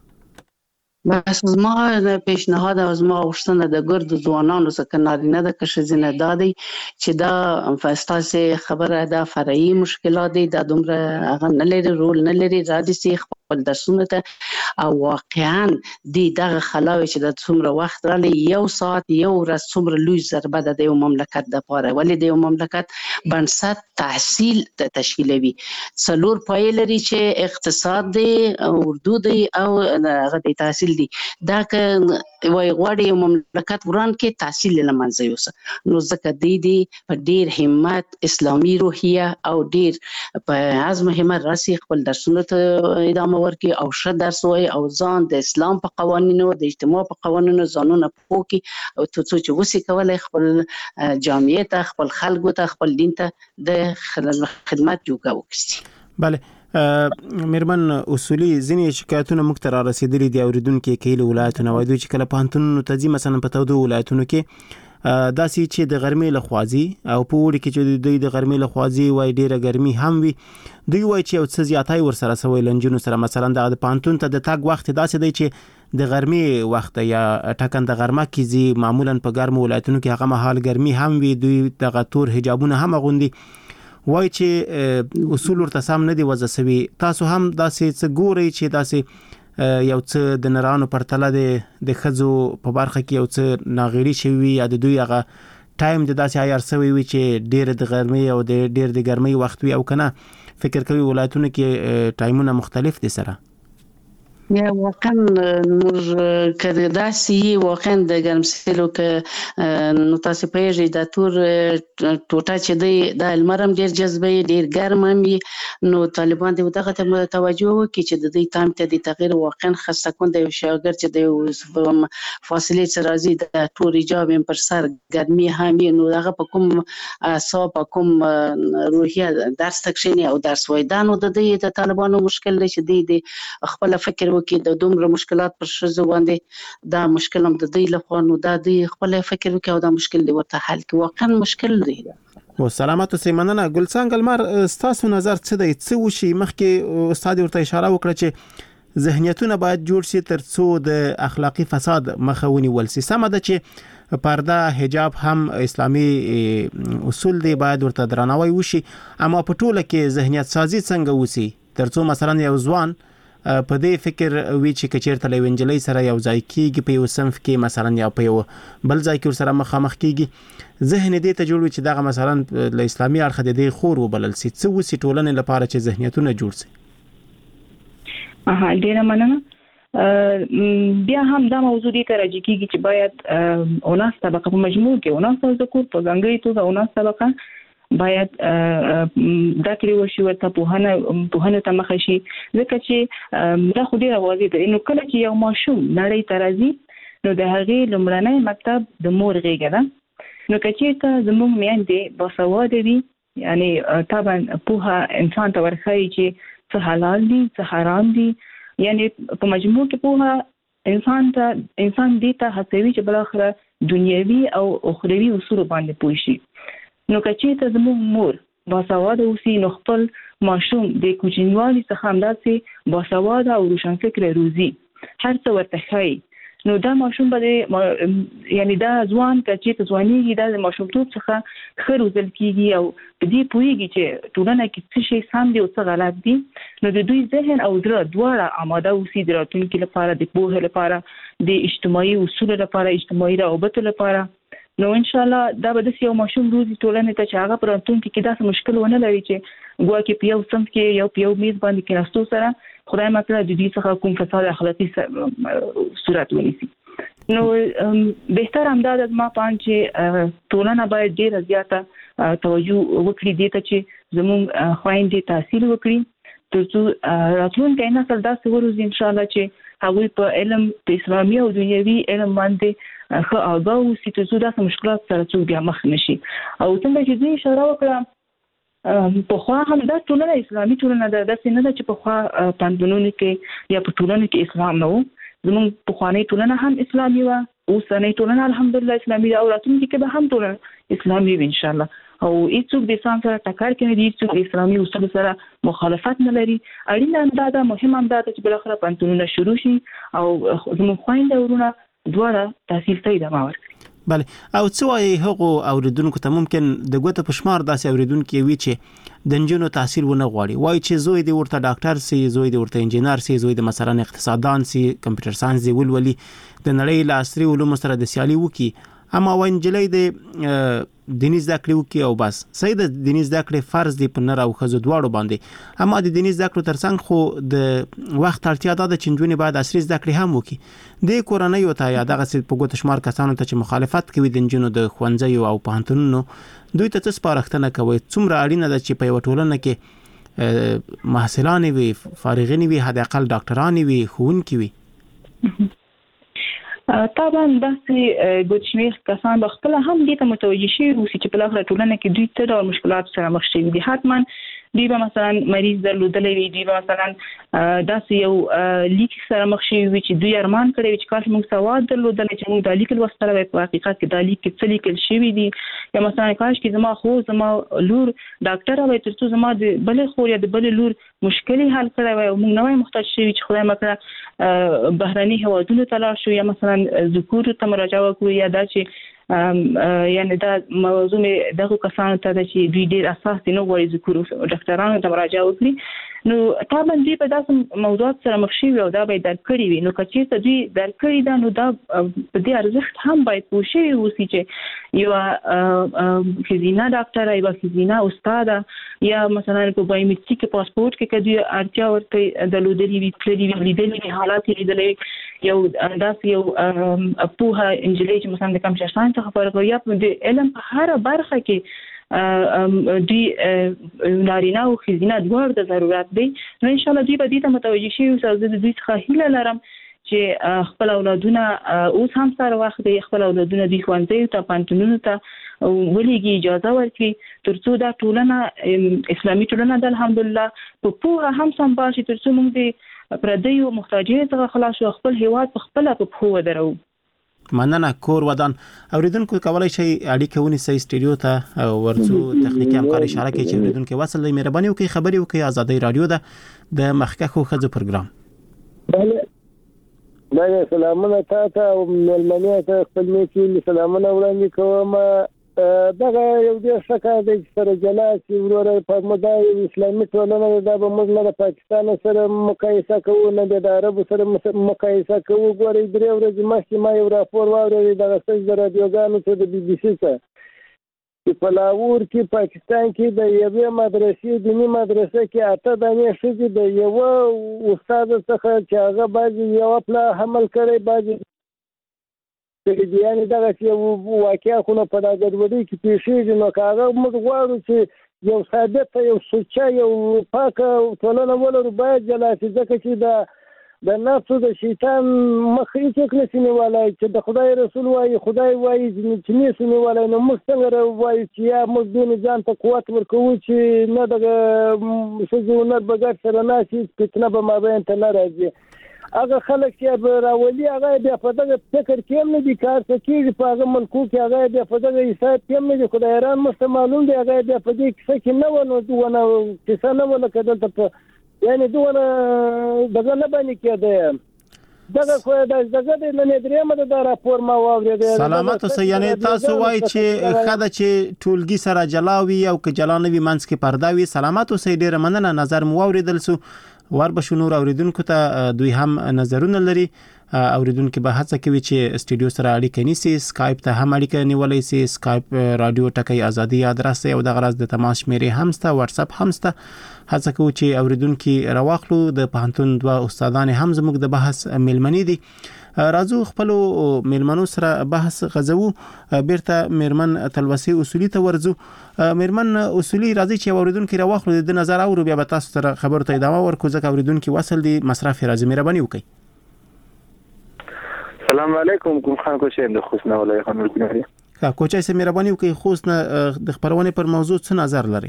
بس زما د پیشنهاد او زما غوښتنه د ګرد ځوانانو څخه نارینه د کشزینه دادي چې دا فاستاسه خبره ده فرعي مشکلات دي د دومره هغه نه لري رول نه لري زادي سي خپل درسونه ته او واقعا دغه خلاوي چې د څومره وخت را لې یو ساعت یو ورځ څومره لوی ضربه ده د یو مملکت د پاره ولې د یو مملکت بنسټ تحصیل تشکیلوي څلور پای لري چې اقتصاد دی اردو دی او هغه د تحصیل دي دا که وای غواړي یو مملکت وران کې تحصیل لمنځه یوسه نو ځکه دی په ډیر همت اسلامي روحیه او ډیر په عزم همت راسي خپل درسونه ته ادامه ورکړي او ښه درس وای او ځان د اسلام په قوانینو د اجتماع په قوانینو ځانونه پوکي او څه چې وسی کولای خپل جامعه ته خپل خلکو ته خپل دین ته د خدمت جوګه وکړي بله میرمن اصولي ځینې شکایتونه موږ ته را رسیدلي دي اوریدونکو کې له ولایتونو وایي چې کله پانتونو ته ځي مثلا په تودو ولایتونو کې داسې چې د غرمې لخوازي او په وړي کې چې دوی د غرمې لخوازي وای ډیره ګرمي هم وي دوی وای چې یو څه زیاتای ور سره سوي لنجونو سره مثلا د پانتون ته د تاګ وخت داسې دی چې د غرمې وخت یا ټکن د غرمه کې زی معمولا په ګرم ولایتونو کې هغه مهال ګرمي هم وي دوی د غتور حجابونه هم غوندي وای چې اصول ورته سم نه دی وځه سوي تاسو هم داسې څه ګوري چې داسې یو څه د نرانو پرتله د خزو په برخه کې یو څه ناغېړي شوی یا د دوی هغه ټایم د داسې عیار سوی وي چې ډېر د غرمې او ډېر د ګرمۍ وخت وي او کنه فکر کوي ولایتونو کې ټایمونه مختلف دي سره یا واقعا موږ کله داسې واقعا د ګرمسلو کې نو تاسو پیژې د تور ټوټه چې دی د المرم ډیر جذبه ډیر ګرم وي نو طالبان د دغه ته توجه وکړي چې د دې تام ته د تغییر واقعا خاصه کون د شاګرد چې د فاصله سره راځي د تور ایجاب پر سر ګرمي هم نو هغه په کوم اعصاب کوم روحیه درس تکشنی او درس وایدانو د دې د طالبانو مشکل دی چې د خپل فکر وکړي د دومره مشکلات پر شزو باندې دا مشکل هم د دې لخوا نو دا د خپل فکر وکړي او دا مشکل دی ورته حل کوي واقعا مشکل دی و سلامات اوسئ مننه ګلڅنګ المر تاسو نظر څه دی څه وشي مخکې استاد ورته اشاره وکړه چې ذهنیتونه باید جوړ شي ترڅو د اخلاقی فساد مخه ونیول شي سم ده چې پرده حجاب هم اسلامي اصول دی باید ورته درناوی وشي اما په ټوله کې ذهنیت سازي څنګه وسی ترڅو مثلا یو ځوان په دې فکر وی چې کچیرته لوینجلې سره یو ځای کیږي په یو صنف کې مثلا یا په یو بل ځای کې سره مخامخ کیږي ذهن دې ته جوړ چې دغه مثلا له اسلامي اړخ د دې خور وبلل سي څه وسی ټولنې لپاره چې ذهنیتونه جوړ سي. ډیره مننه. بیا هم دا موضوع دې ته راځي کیږي چې باید اوناس طبقه په مجموع کې اوناس او ذکر په ځانګړي توګه اوناس طبقه باید دا کړی وشي ورته په ته مخ شي ځکه چې دا خو ډیره واضح ده نو کله چې یو ماشوم نړۍ ته راځي نو د هغې لومړنی مکتب د مور غېږه ده. نو که چېرته زموږ میندې باسواده وي یعنی طبعا پوهه انسان ته ورښایي چې څه حلال دي څه حرام دي یعنی په مجموع کې پوهه انسان دې ته هڅوي چې بالاخره دنیوي او اخروي اصول باندې پوه شي. نو که چېرته زموږ مور باسواده اوسي نو خپل ماشوم د کوچنیوالي څخه همداسې باسواده او روشنفکره روزي هر څه ورته ښایي نو دا ماشوم به یعنی دا ځوان که چېرته ځوانېږي دا د ماشومتوب څخه ښه روزل کېږي او په دې پوهېږي چې ټولنه کې څه شی سم دي او څه غلط دي نو د دوی ذهن او زړه دواړه آماده اوسي د راتلونکي لپاره د پوهې لپاره د اجتماعي اصولو لپاره اجتماعي روابطو لپاره. نو ان شاء الله دا به د یو ماشوم روزي ټولنې ته چې هغه پر راتلونکي کې داسې مشکل ونه لري چې ګواکې په یو صنف کې یو په یو میز باندې کېناستو سره خدای مکړه د دې څخه کوم فساد اخلاقي صورت ونیسي. نو بهتر همدا د ما پان چې ټولنه باید ډیره زیاته توجه وکړي دې ته چې زموږ خویندې تحصیل وکړي ترڅو راتلونکی نسل داسې وروزي ان شاء الله چې هغوی په علم په اسلامي او دنیوي علم باندې ښه آگاه اوسي ترڅو داسې مشکلات سره څوک بیا مخ نشي. او څنګه چې دوی اشاره وکړه پخوا هم دا ټولنه اسلامي ټولنه ده داسې نه ده چې پخوا پوهنتونونو کې یا په ټولنه کې اسلام نه و. زموږ پخوانۍ ټولنه هم اسلامي وه اوسنۍ ټولنه الحمدلله اسلامي ده او راتلونکي کې به هم ټولنه اسلامي وي انشاءالله او هیڅوک د اسلام سره ټکر کوي دي هیڅوک د اسلامي اصولو سره مخالفت نه لري. اړینه همدا ده مهم همدا ده چې بالاخره پوهنتونونه شروع شي او زموږ خویندې ورونه دواړه تحصیل ته ادامه ورکړي. بله او څه وایي هغو اوریدونکو ته ممکن د ګوته په شمار داسې اوریدونکي وي چې د نجونو تحصیل ونه غواړي وایي چې زوی دې ورته ډاکټر سي زوی دې ورته انجینر سي زوی دې مثلا اقتصاددان سي کمپیوټر ساينس دې ولولي د نړۍ له عصري علومو سره د سیالي وکړي اما وانجلۍ د دیني زده کړې وکړي او بس صحیح د دیني زده کړې فرض دی په نر او ښځو دواړو باندې اما د دیني زده کړو ترڅنګ خو د وخت اړتیا ده چې نجونې باید عصري زده کړې هم وکړي. د کورنۍ ته یا دغه په ګوته شمار کسانو ته چې مخالفت کوي د نجونو د ښوونځیو او پوهنتونونو دوی ته څه سپارښتنه کوي څومره اړینه ده چې په یوه ټولنه کې محصلان وي فارغین وي حد اقل ډاکټران وي ښوونکي وي. طبعا داسې ګوتشمیر کسان به خپل هم دې ته متوجه شي اوسي چې په لاخره ټولنه کې دوی ته ډول مشکلات سره مخ شوي دي. حتما دوی به مثلا مریض درلودلی وي دوی به مثلا داسې یو لیک سره مخ شوي وي چې دوی ارمان کړی وي چې کاش موږ سواد درلودلی چې موږ دا لیک لوستلی وای په حقیقت کې دا لیک کې څه لیکل شوي دي یا مثلا کاش کې زما خور زما لور ډاکټره وای ترڅو زما د بلې خور یا د بلې لور مشکل حل کړی وای او موږ نه وای محتاج شوي چې خدای مکړه بهرني هیوادونو ته لاړ شو یا مثلا ذکور ته مراجعه وکړو یا دا چې یعنی دا موضوع مې دغه کسانو ته چې دوی ډېر اساس دي نو غواړي ذکر ډاکټرانو ته مراجعه وکړي نو طبعا دوی په داسې موضوعات سره مخ شوي او دا به درک کړي وي. نو که چېرته دوی درک کړي ده نو دا په دې ارزښت هم باید پوه شوي اوسي چې یوه ښځینه ډاکټره یوه ښځینه استاده یا مثلا په بایومټریک پاسپورټ کې که دوی اړتیا ورته درلودلي وي تللي وي لیدلي وي حالات یې لیدلی یو داسې یو پوهه نجلۍ چې مثلا د کمپیوټر ساینس څخه فارغ وي یا د علم په هره برخه کې دوی نارینه او ښځینه دواړو ته ضرورت دی. نو انشاءالله دوی به دې ته متوجه شي او زه د دوی څخه هیله لرم چې خپل اولادونه اوس هم سره وخت دی خپل اولادونه دوی ښوونځیو ته پوهنتونونو ته ولېږي اجازه ورکړي ترڅو دا ټولنه اسلامي ټولنه ده الحمدلله په پوهه هم سمبال شي ترڅو موږ د پردیو محتاجیو څخه خلاص شو خپل هیواد په خپله په پښو ودرو. مننه کور ودان اوریدونکو کولای شي اړیکه ونیسئ سټډیو ته ورڅو تخنیکی همکار اشاره کوي چې اوریدونکو وصل لې مهرباني وکړئ خبري وکړئ ازادي رادیو ده د مخکخو خځو پروګرام. بله سلامونه تاسو او ملمنه ته خپل میکي سلامونه وړاندې کوم دغه یو ډېر ښه کار دی چې سره جلا شي وروره په موږ اسلامي ټولنه دا به موږ نه د پاکستان سره مقایسه کوو نه د عربو سره مقایسه کوو. ګورئ 3 ورځې مخکې ما یو راپور واورېد دغه څه د رادیوګانو څخه د BBC څخه چې په لاهور کې پاکستان کې د یوې مدرسې دیني مدرسه کې 8 دانې ښځې د یوه استاد څخه چې هغه بعضې یوه پله حمل کړی بعضې یعنې دغه چې واقعه خو نه په دا ګډوډۍ کې پیښېږي نو که هغه موږ غواړو چې یو ثابته یو سوچه یو پاکه ټولنه ولرو باید جلا شي ځکه چې د نفس د شیطان مخ هیڅوک نشي نیولی چې د خدای رسول وایي خدای وایي چې نشي نیولی نو موږ څنګه وایو چې یا موږ دې ځان ته قوت ورکوو چې نه دغه ښځې هنر به ګډ سره ناشي فتنه به مابین ته نه راځي. هغه خلک چې راولي هغه بیا په دغه فکر کې هم نه دي کار څه کېږي په هغه ملکو کې هغه بیا په دغه حساب کې هم نه دي. خو د ایران موږ ته معلوم دی هغه بیا په دې کیسه کې نه وه نو دونه کیسه نه وه لکه دلته په یعنې دونه دغه نه باندې کېده دغه خو دغه د نن درېیمه د راپور ما واورېد. سلامت اوسئ. یعنې تاسو وایئ چې ښه ده چې ټولګي سره جلا وي او که جلا نه وي منځ کې پرده وي. سلامت اوسئ. ډېره مننه. نظر مو واورېدل سو. وربشو نور اوریدونکو ته دوی هم نظرونه لري. اوریدونکو به هڅه کوي چې استودیو سره اړیکه نیسي. سکایپ ته هم اړیکه نیولای شي. سکایپ رادیو ټکی ازادي ادرس او د غرض د تماس شمیرې هم ستا. واتس اپ هم ستا. هڅه کوو چې اوریدونکو راواخلو. د پوهنتون 2 استادان هم زموږ د بحث میلمنې دي. راځو خپل میلمنو سره بحث غزو. بیرته میرمن تلوسي اصولي ته ورځو. میرمن اصولي راځي چې اوریدونکو راواخلو د نظر او بیا به تاسو سره خبرو ته ادامه ورکو ځکه اوریدونکو وصل دي مصرف راځي. مهرباني وکړئ. السلام علیکم. کوم خان کوچې د خوشنه ولای خانم بناري. کوچې سه مهرباني وکړئ. خوشنه د خبرونه پر موضوع څه نظر لري؟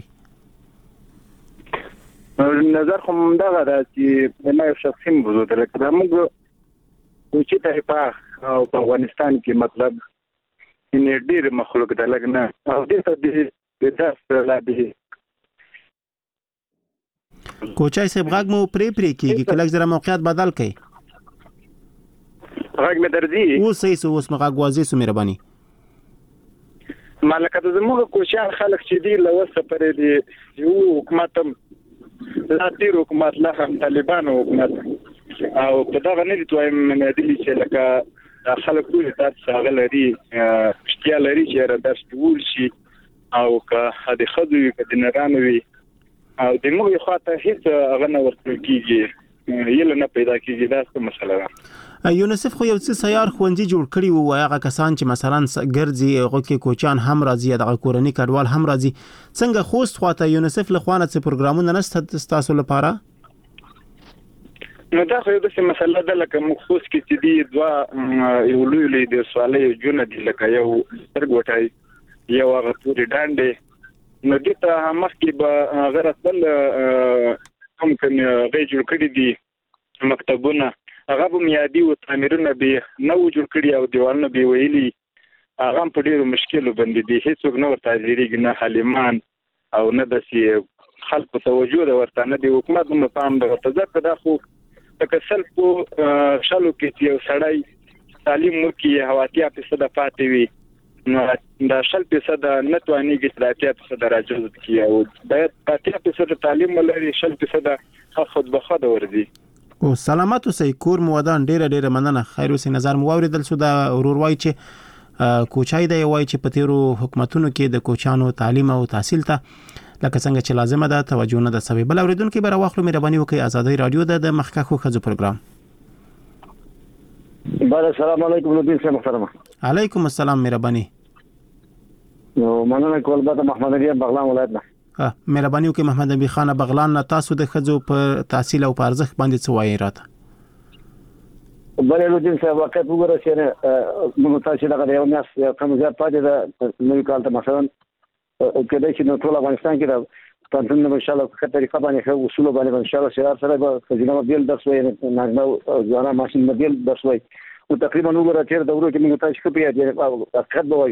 نظر خو مندغه دا چې ما یو شخصي موضوع ده لکه موږ چې ته په افغانستان کې مطلب ان ډېر مخلوق د لګنه او دې ته د داس لا به کوچای صاحب غږ مو پری کیږي کله زره موقعیت بدل کړئ. غږ مې درځي اوس اوس مغه غوازي سو مهرباني. مالک د زموږ کوچان خلک چې دی لوسه پرې دی یو حکومت لا تیر حکومت لا هم طالبان حکومت او په دا غنې د تویم نه دي چې لکه خلک ټول تاسو هغه لري اشتیا لري چې را درس ټول شي او که د خدوی کده نه رانوي او د موږ خواته هیڅ هغه نه ورته کیږي یله نه پیدا کیږي دا څه مسله ده. یونیسف خو یو څه سیار خوندې جوړ کړی وو هغه کسان چې مثلا ګرځي هغه کې کوچان هم راځي دغه کورنۍ کډوال هم راځي. څنګه خوست خواته یونیسف له خوانه څه پروګرامونه نشته تاسو لپاره؟ نو دا خو یو څه مسله ده لکه مخصوص کې چې دی دوا یو لوی د سوالې جون دي لکه یو سترګوټای یو هغه پوری ډانډې نو دته مخکې به غرض کوم غي جوړ کړی دي مکتبونه هغه به میادي او تعمیرونه به نو جوړ کړی او دیوالونه به ویلي هغه په ډیرو مشکلو باندې دي هیڅوک نو ورته ځریږي نه حلیمان او نه د خلکو توجه د ورته نه دی حکومت هم پام د ورته ځکه دا خو تکسل په شالو کې یو سړی تعلیم وکي هواتیا په صد پاتې وي نو دا 0% نه توانیږي چې 30% راځي او باید 30% تعلیم ولري 0% خود به خود ورځي. او سلامت اوسئ. کور مو ودان ډیره مننه. خیر اوسئ. نظر مو اوریدل سو دا ورور وای چې کوچای دی وای چې په تیرو حکومتونو کې د کوچانو تعلیم او تحصیل ته لکه څنګه چې لازمه ده توجه نه د سبب بل اوریدونکو به راوخلو. مهرباني وکړئ. آزادۍ رادیو د مخکخو خزو پروګرام. بله السلام علیکم نبی صاحب محترم. علیکم السلام. مهرباني. نو مننه کولبه محمد نبی بغلان ولایت نه. مهرباني وکړئ محمد نبی خان بغلان نه. تاسو د خزو په تحصیل او په ارزښت باندې څه وایي راته؟ بله نبی صاحب واقعیت وګورئ چې موږ تاسو دغه یو میاس کم زیات پاتې ده نوې کال ته مثلا کله چې نو ټول افغانستان کې دا پنځم نو ان شاء الله په طریقه باندې اصول باندې ان شاء الله سره به خزینه مبیل درس وي نه ځانا ماشين مبیل درس وي او تقریبا وګوره چې د ورو کې موږ تاسو په یاد حقیقت به وایي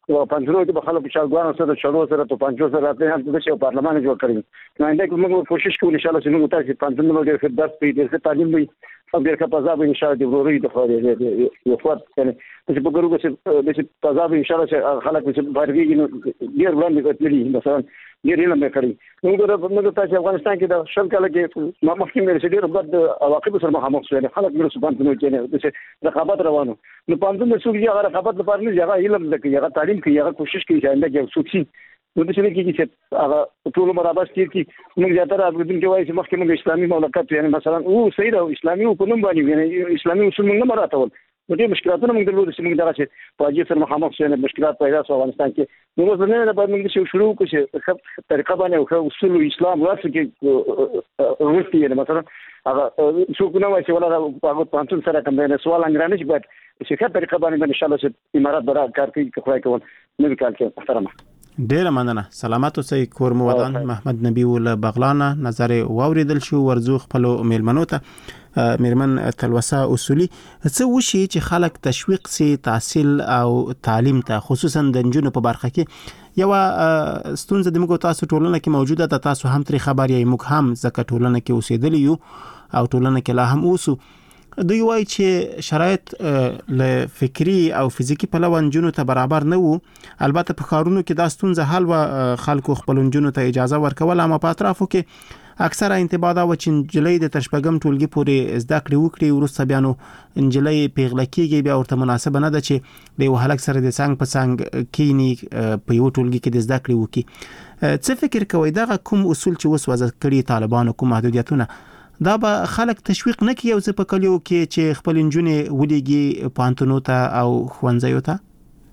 او پنځونو کې بخاله په شاګوانو سره شروع سره ته پنځو سره ته هم د شي پارلمان جوړ کړی نو انده موږ کوشش کوو ان شاء الله چې موږ تاسو پنځونو کې خدمت پیدا کړو تعلیم وي او ډیر کا پزاب ان شاء الله د وروري د خو یو فرصت کنه چې په ګورو کې د پزاب ان شاء الله چې خلک چې بارګي نو ډیر وړاندې کوي مثلا ډیر نه کړی موږ تاسو افغانستان کې د شل کال کې ما مخکې مې ډیر بد عواقب سره مخامخ شول خلک مې سبحان الله کې رقابت روانو نو پاندونه څوک یې هغه رقابت لپاره نه هغه علم لکه هغه تعلیم کوي هغه کوشش کوي چې انده کې څوک شي نو د څه کې چې هغه ټول برابر ستیر کی موږ زیاتره افغان کې وایي چې مخکې موږ اسلامي مملکت یعنی مثلا او صحیح او اسلامي حکومت باندې یعنی اسلامي اصول موږ نه مراتول نو دې مشکلاتونه موږ درلود چې موږ دغه چې په اجازه سره مخامخ شوه مشکلات پیدا شو افغانستان کې نو موږ نه باید موږ شروع کوو چې طریقه باندې او اصول اسلام ورته کې ورته یعنی مثلا هغه څوک نه وایي چې ولا هغه پانتون سره کوم نه سوال انګرانه چې باید چې طریقه باندې ان شاء الله چې امارات برابر کار کوي کوي کوي نو کال کې محترمه ډیره مننه سلامات اوسئ کور مو ودان محمد نبی ول بغلانه نظر واوریدل شو ورزو خپل میلمنو ته میرمن تلوسه اصولي څه وشي چې خلک تشویق سي تحصیل او تعلیم ته خصوصا د نجونو په برخه کې یو ستونزه د موږ تاسو ټولنه کې موجوده ده تاسو هم تر خبر یې موږ هم ځکه ټولنه کې اوسېدلی یو او ټولنه کې لا هم اوسو دوی وایي چې شرایط له فکری او فزیکی پلوه نجونو ته برابر نه وو البته په ښارونو کې دا ستونزه حل و خلکو خپل نجونو ته اجازه ورکول اما په اطرافو کې اکثره انتباه دا و چې نجلۍ د تشبګم ټولګي پورې زده کړې وکړي وروسته بیا نو نجلۍ پیغله کېږي بیا ورته مناسبه نه ده چې د یو هلک سره د څنګ په څنګ کینی په یو ټولګي کې د زده کړې وکړي څه فکر کوئ دغه کوم اصول چې اوس وضع کړي طالبانو کوم محدودیتونه دا به خلک تشویق نه کوي او څه په کلیو کې چې خپل نجونې ولېږي پانتونو ته او ښوونځیو ته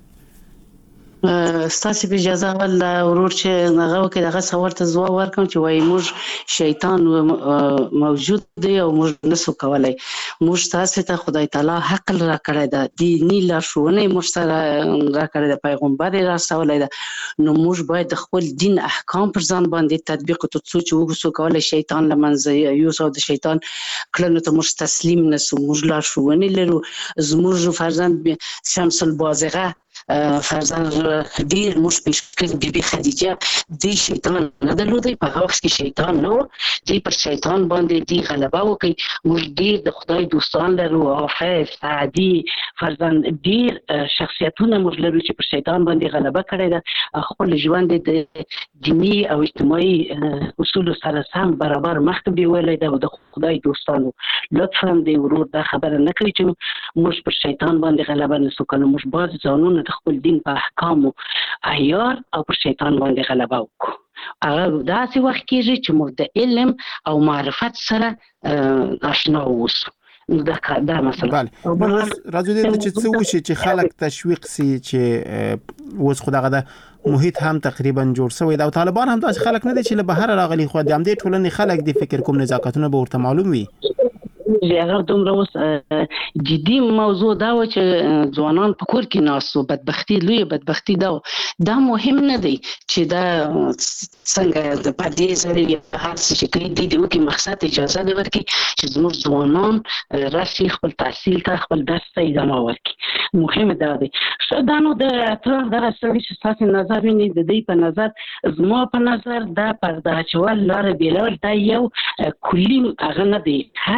ستاسو په اجازه ول ورور چې هغه کې دغه سوال ته ځواب ورکوم چې وایي موږ شیطان موجود دی او موږ نسو کولای موږ تاسو ته خدای تعالی حق را کړی دا دیني لارښوونه موږ سره را کړی د پیغمبر را سوالای دا نو موږ باید خپل دین احکام پر ځان باندې تطبیق ته څو وګسو کولای شیطان لمنځه یو څو د شیطان کړنو ته موږ تسلیم نسو موږ لارښوونه لرو زموږ فرزند شمس البازغه فرزند ډیر موږ پیشکش بیبي خدیجه د شیطان نه درلودي په هغه وخت کې شیطان نو دی پر شیطان باندې دی غلبه وکړي موږ ډیر د خدای دوستان لرو حافظ سعدي فرزند ډیر شخصیتونه موږ لرو چې پر شیطان باندې غلبه کړې ده خپل ژوند د دینی او اجتماعي اصول سره سم برابر مخ به ولې ده د خدای دوستانو لطفا دی ورور دا خبره نه کوي چې موږ پر شیطان باندې غلبه نسو کولای موږ باز ځانونه خپل دین په احکام عیار او پر شیطان باندې غلبه وکړو هغه داسې وخت کېږي چې موږ د علم او معرفت سره آشنا اوسو دا مثلا بله راځو دې چې څه وشي چې خلک تشویق سي چې اوس خو دغه د محیط هم تقریبا جوړ شوی دا او طالبان هم داسې خلک نه دي چې له بهر راغلي خو د همدې ټولنې خلک د فکر کوم نزاکتونه به ورته معلوم وي هغه دومره اوس جدي موضوع دا و چې ځوانان په کور کې ناسو بدبختی لوی بدبختی دا مهم نه دی چې دا څنګه د پدې سره یو هر څه چې کوي د دې مقصد اجازه دی ورکړي چې زموږ ځوانان راشي خپل تحصیل ته خپل درس ته ادامه ورکړي مهم دا دی دا نو د اطراف دا سړي چې تاسو نظر ویني د دې په نظر زما په نظر دا پرده چول لار بیلول دا یو کلی هغه نه دی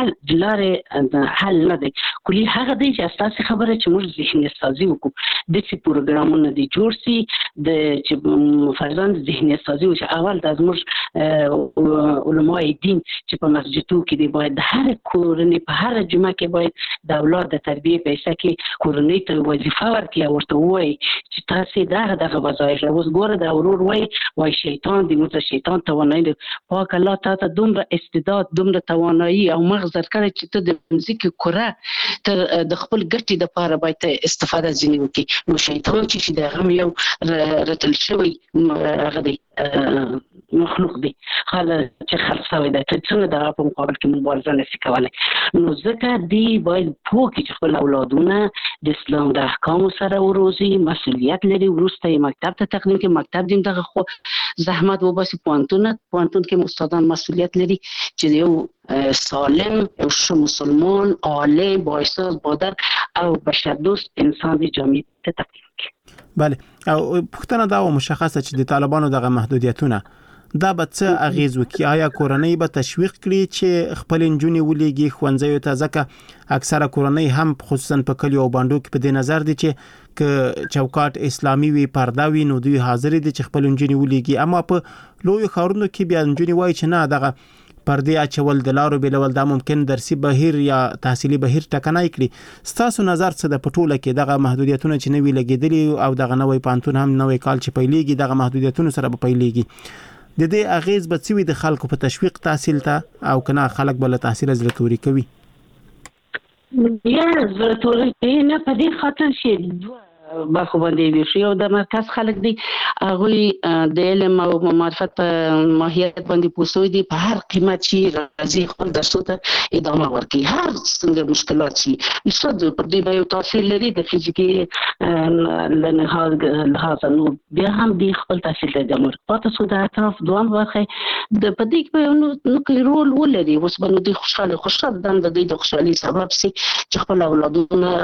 حل نه دی کلی هغه دی چې اساسي خبره چې موږ ذهني سازي وکړو د څه پروګرامونه دي جوړ سي د چې فرزند ذهني سازي او چې اول د زموږ علماء دین چې په مسجدو کې دی باید د هر کورنۍ په هر جمعه کې باید د اولاد د تربیه پیسې کې کورنۍ ته وظیفه ورکړي ورته وایي چې تاسو دغه وظایف اوس ګوره د اورور وایي شیطان دی موږ شیطان توانایي دی پاک الله تعالی دومره استعداد دومره توانایي او مغز درکړي چې ته د مزیک کره تر د خپل ګټې د لپاره باید استفاده ځینې وکړي نو شیطان چې د هغه یو رټل شوی هغه دی مخلوق دی خاله چې خرڅوي د څنګه د په مقابل کې مبارزه نشي کولای نو ځکه دی باید پوه کړي چې خپل اولادونه د اسلام د احکام سره وروزي مسؤلیت لري ورسته مکتب ته تقدیم کې مکتب دین دغه خو زحمت وباسي پوانتون کې استادان مسؤلیت لري چې یو سالم یو مسلمان عالم با احساس بادر او بشردوست انسان دی جامعه ته تقدیم کړي بله او پښتنه دا مشخصه چې د طالبانو دغه محدودیتونه دا به څه اغیز وکړي؟ آیا کورنۍ به تشویق کړي چې خپل نجونې ولېږي ښوونځیو ته؟ ځکه اکثره کورنۍ هم خصوصا په کلیو او باندو کې په دې نظر دي چې ک چوکاټ اسلامي وي، پرده وي، نو دوی حاضر دي چې خپل نجونې ولېږي. اما په لوی ښارونو کې بیا نجونې وایي چې نه، دغه پردې اچول د لارو بیلول دا ممکن درسي بهیر یا تحصیلي بهیر ټکنای کړي. ستاسو نظر څه د پټوله کې دغه محدودیتونه چې نوی لګیدلی او دغه نوې پانتون هم نوې کال چې پیلېږي دغه محدودیتونو سره به پیلېږي، د دې اغیز به څه وي د خلکو په تشویق تحصیل ته، او کنه خلک بل تحصیل زړه توري کوي؟ یا زړه توري نه په دې خاطر چې باخو باندې وی شو د مرکز خلک دي هغه د علم او معرفت په ماهیت باندې پوسوي دي، په هر قیمت چې راځي خپل درسو ته ادامه ورکړي، هر څنګه مشکلات شي استاد پر دې به تاثیر لري د فزیکي لنهاد نو بیا هم دی خپل تحصیل ته ادامه ورکړي. پاتې سو د اطراف دوام برخه د پدې په نو کې رول ولري. اوس باندې د خوشاله د دې د خوشحالي سبب سي چې خپل اولادونه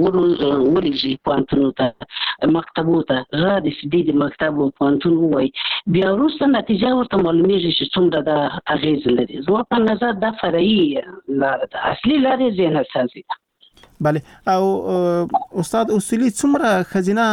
ورولېږي پوهنتون مکتبو ته غاړه سدي د مکتب او پوهنتون وای، بیا وروسته نتیجه ورته معلومیږي چې څومره د اغیز لري. زما په نظر دا فرعي لار ده، اصلي لار یې ذهن اساسي ده. بله او استاد اصولي څومره خزینه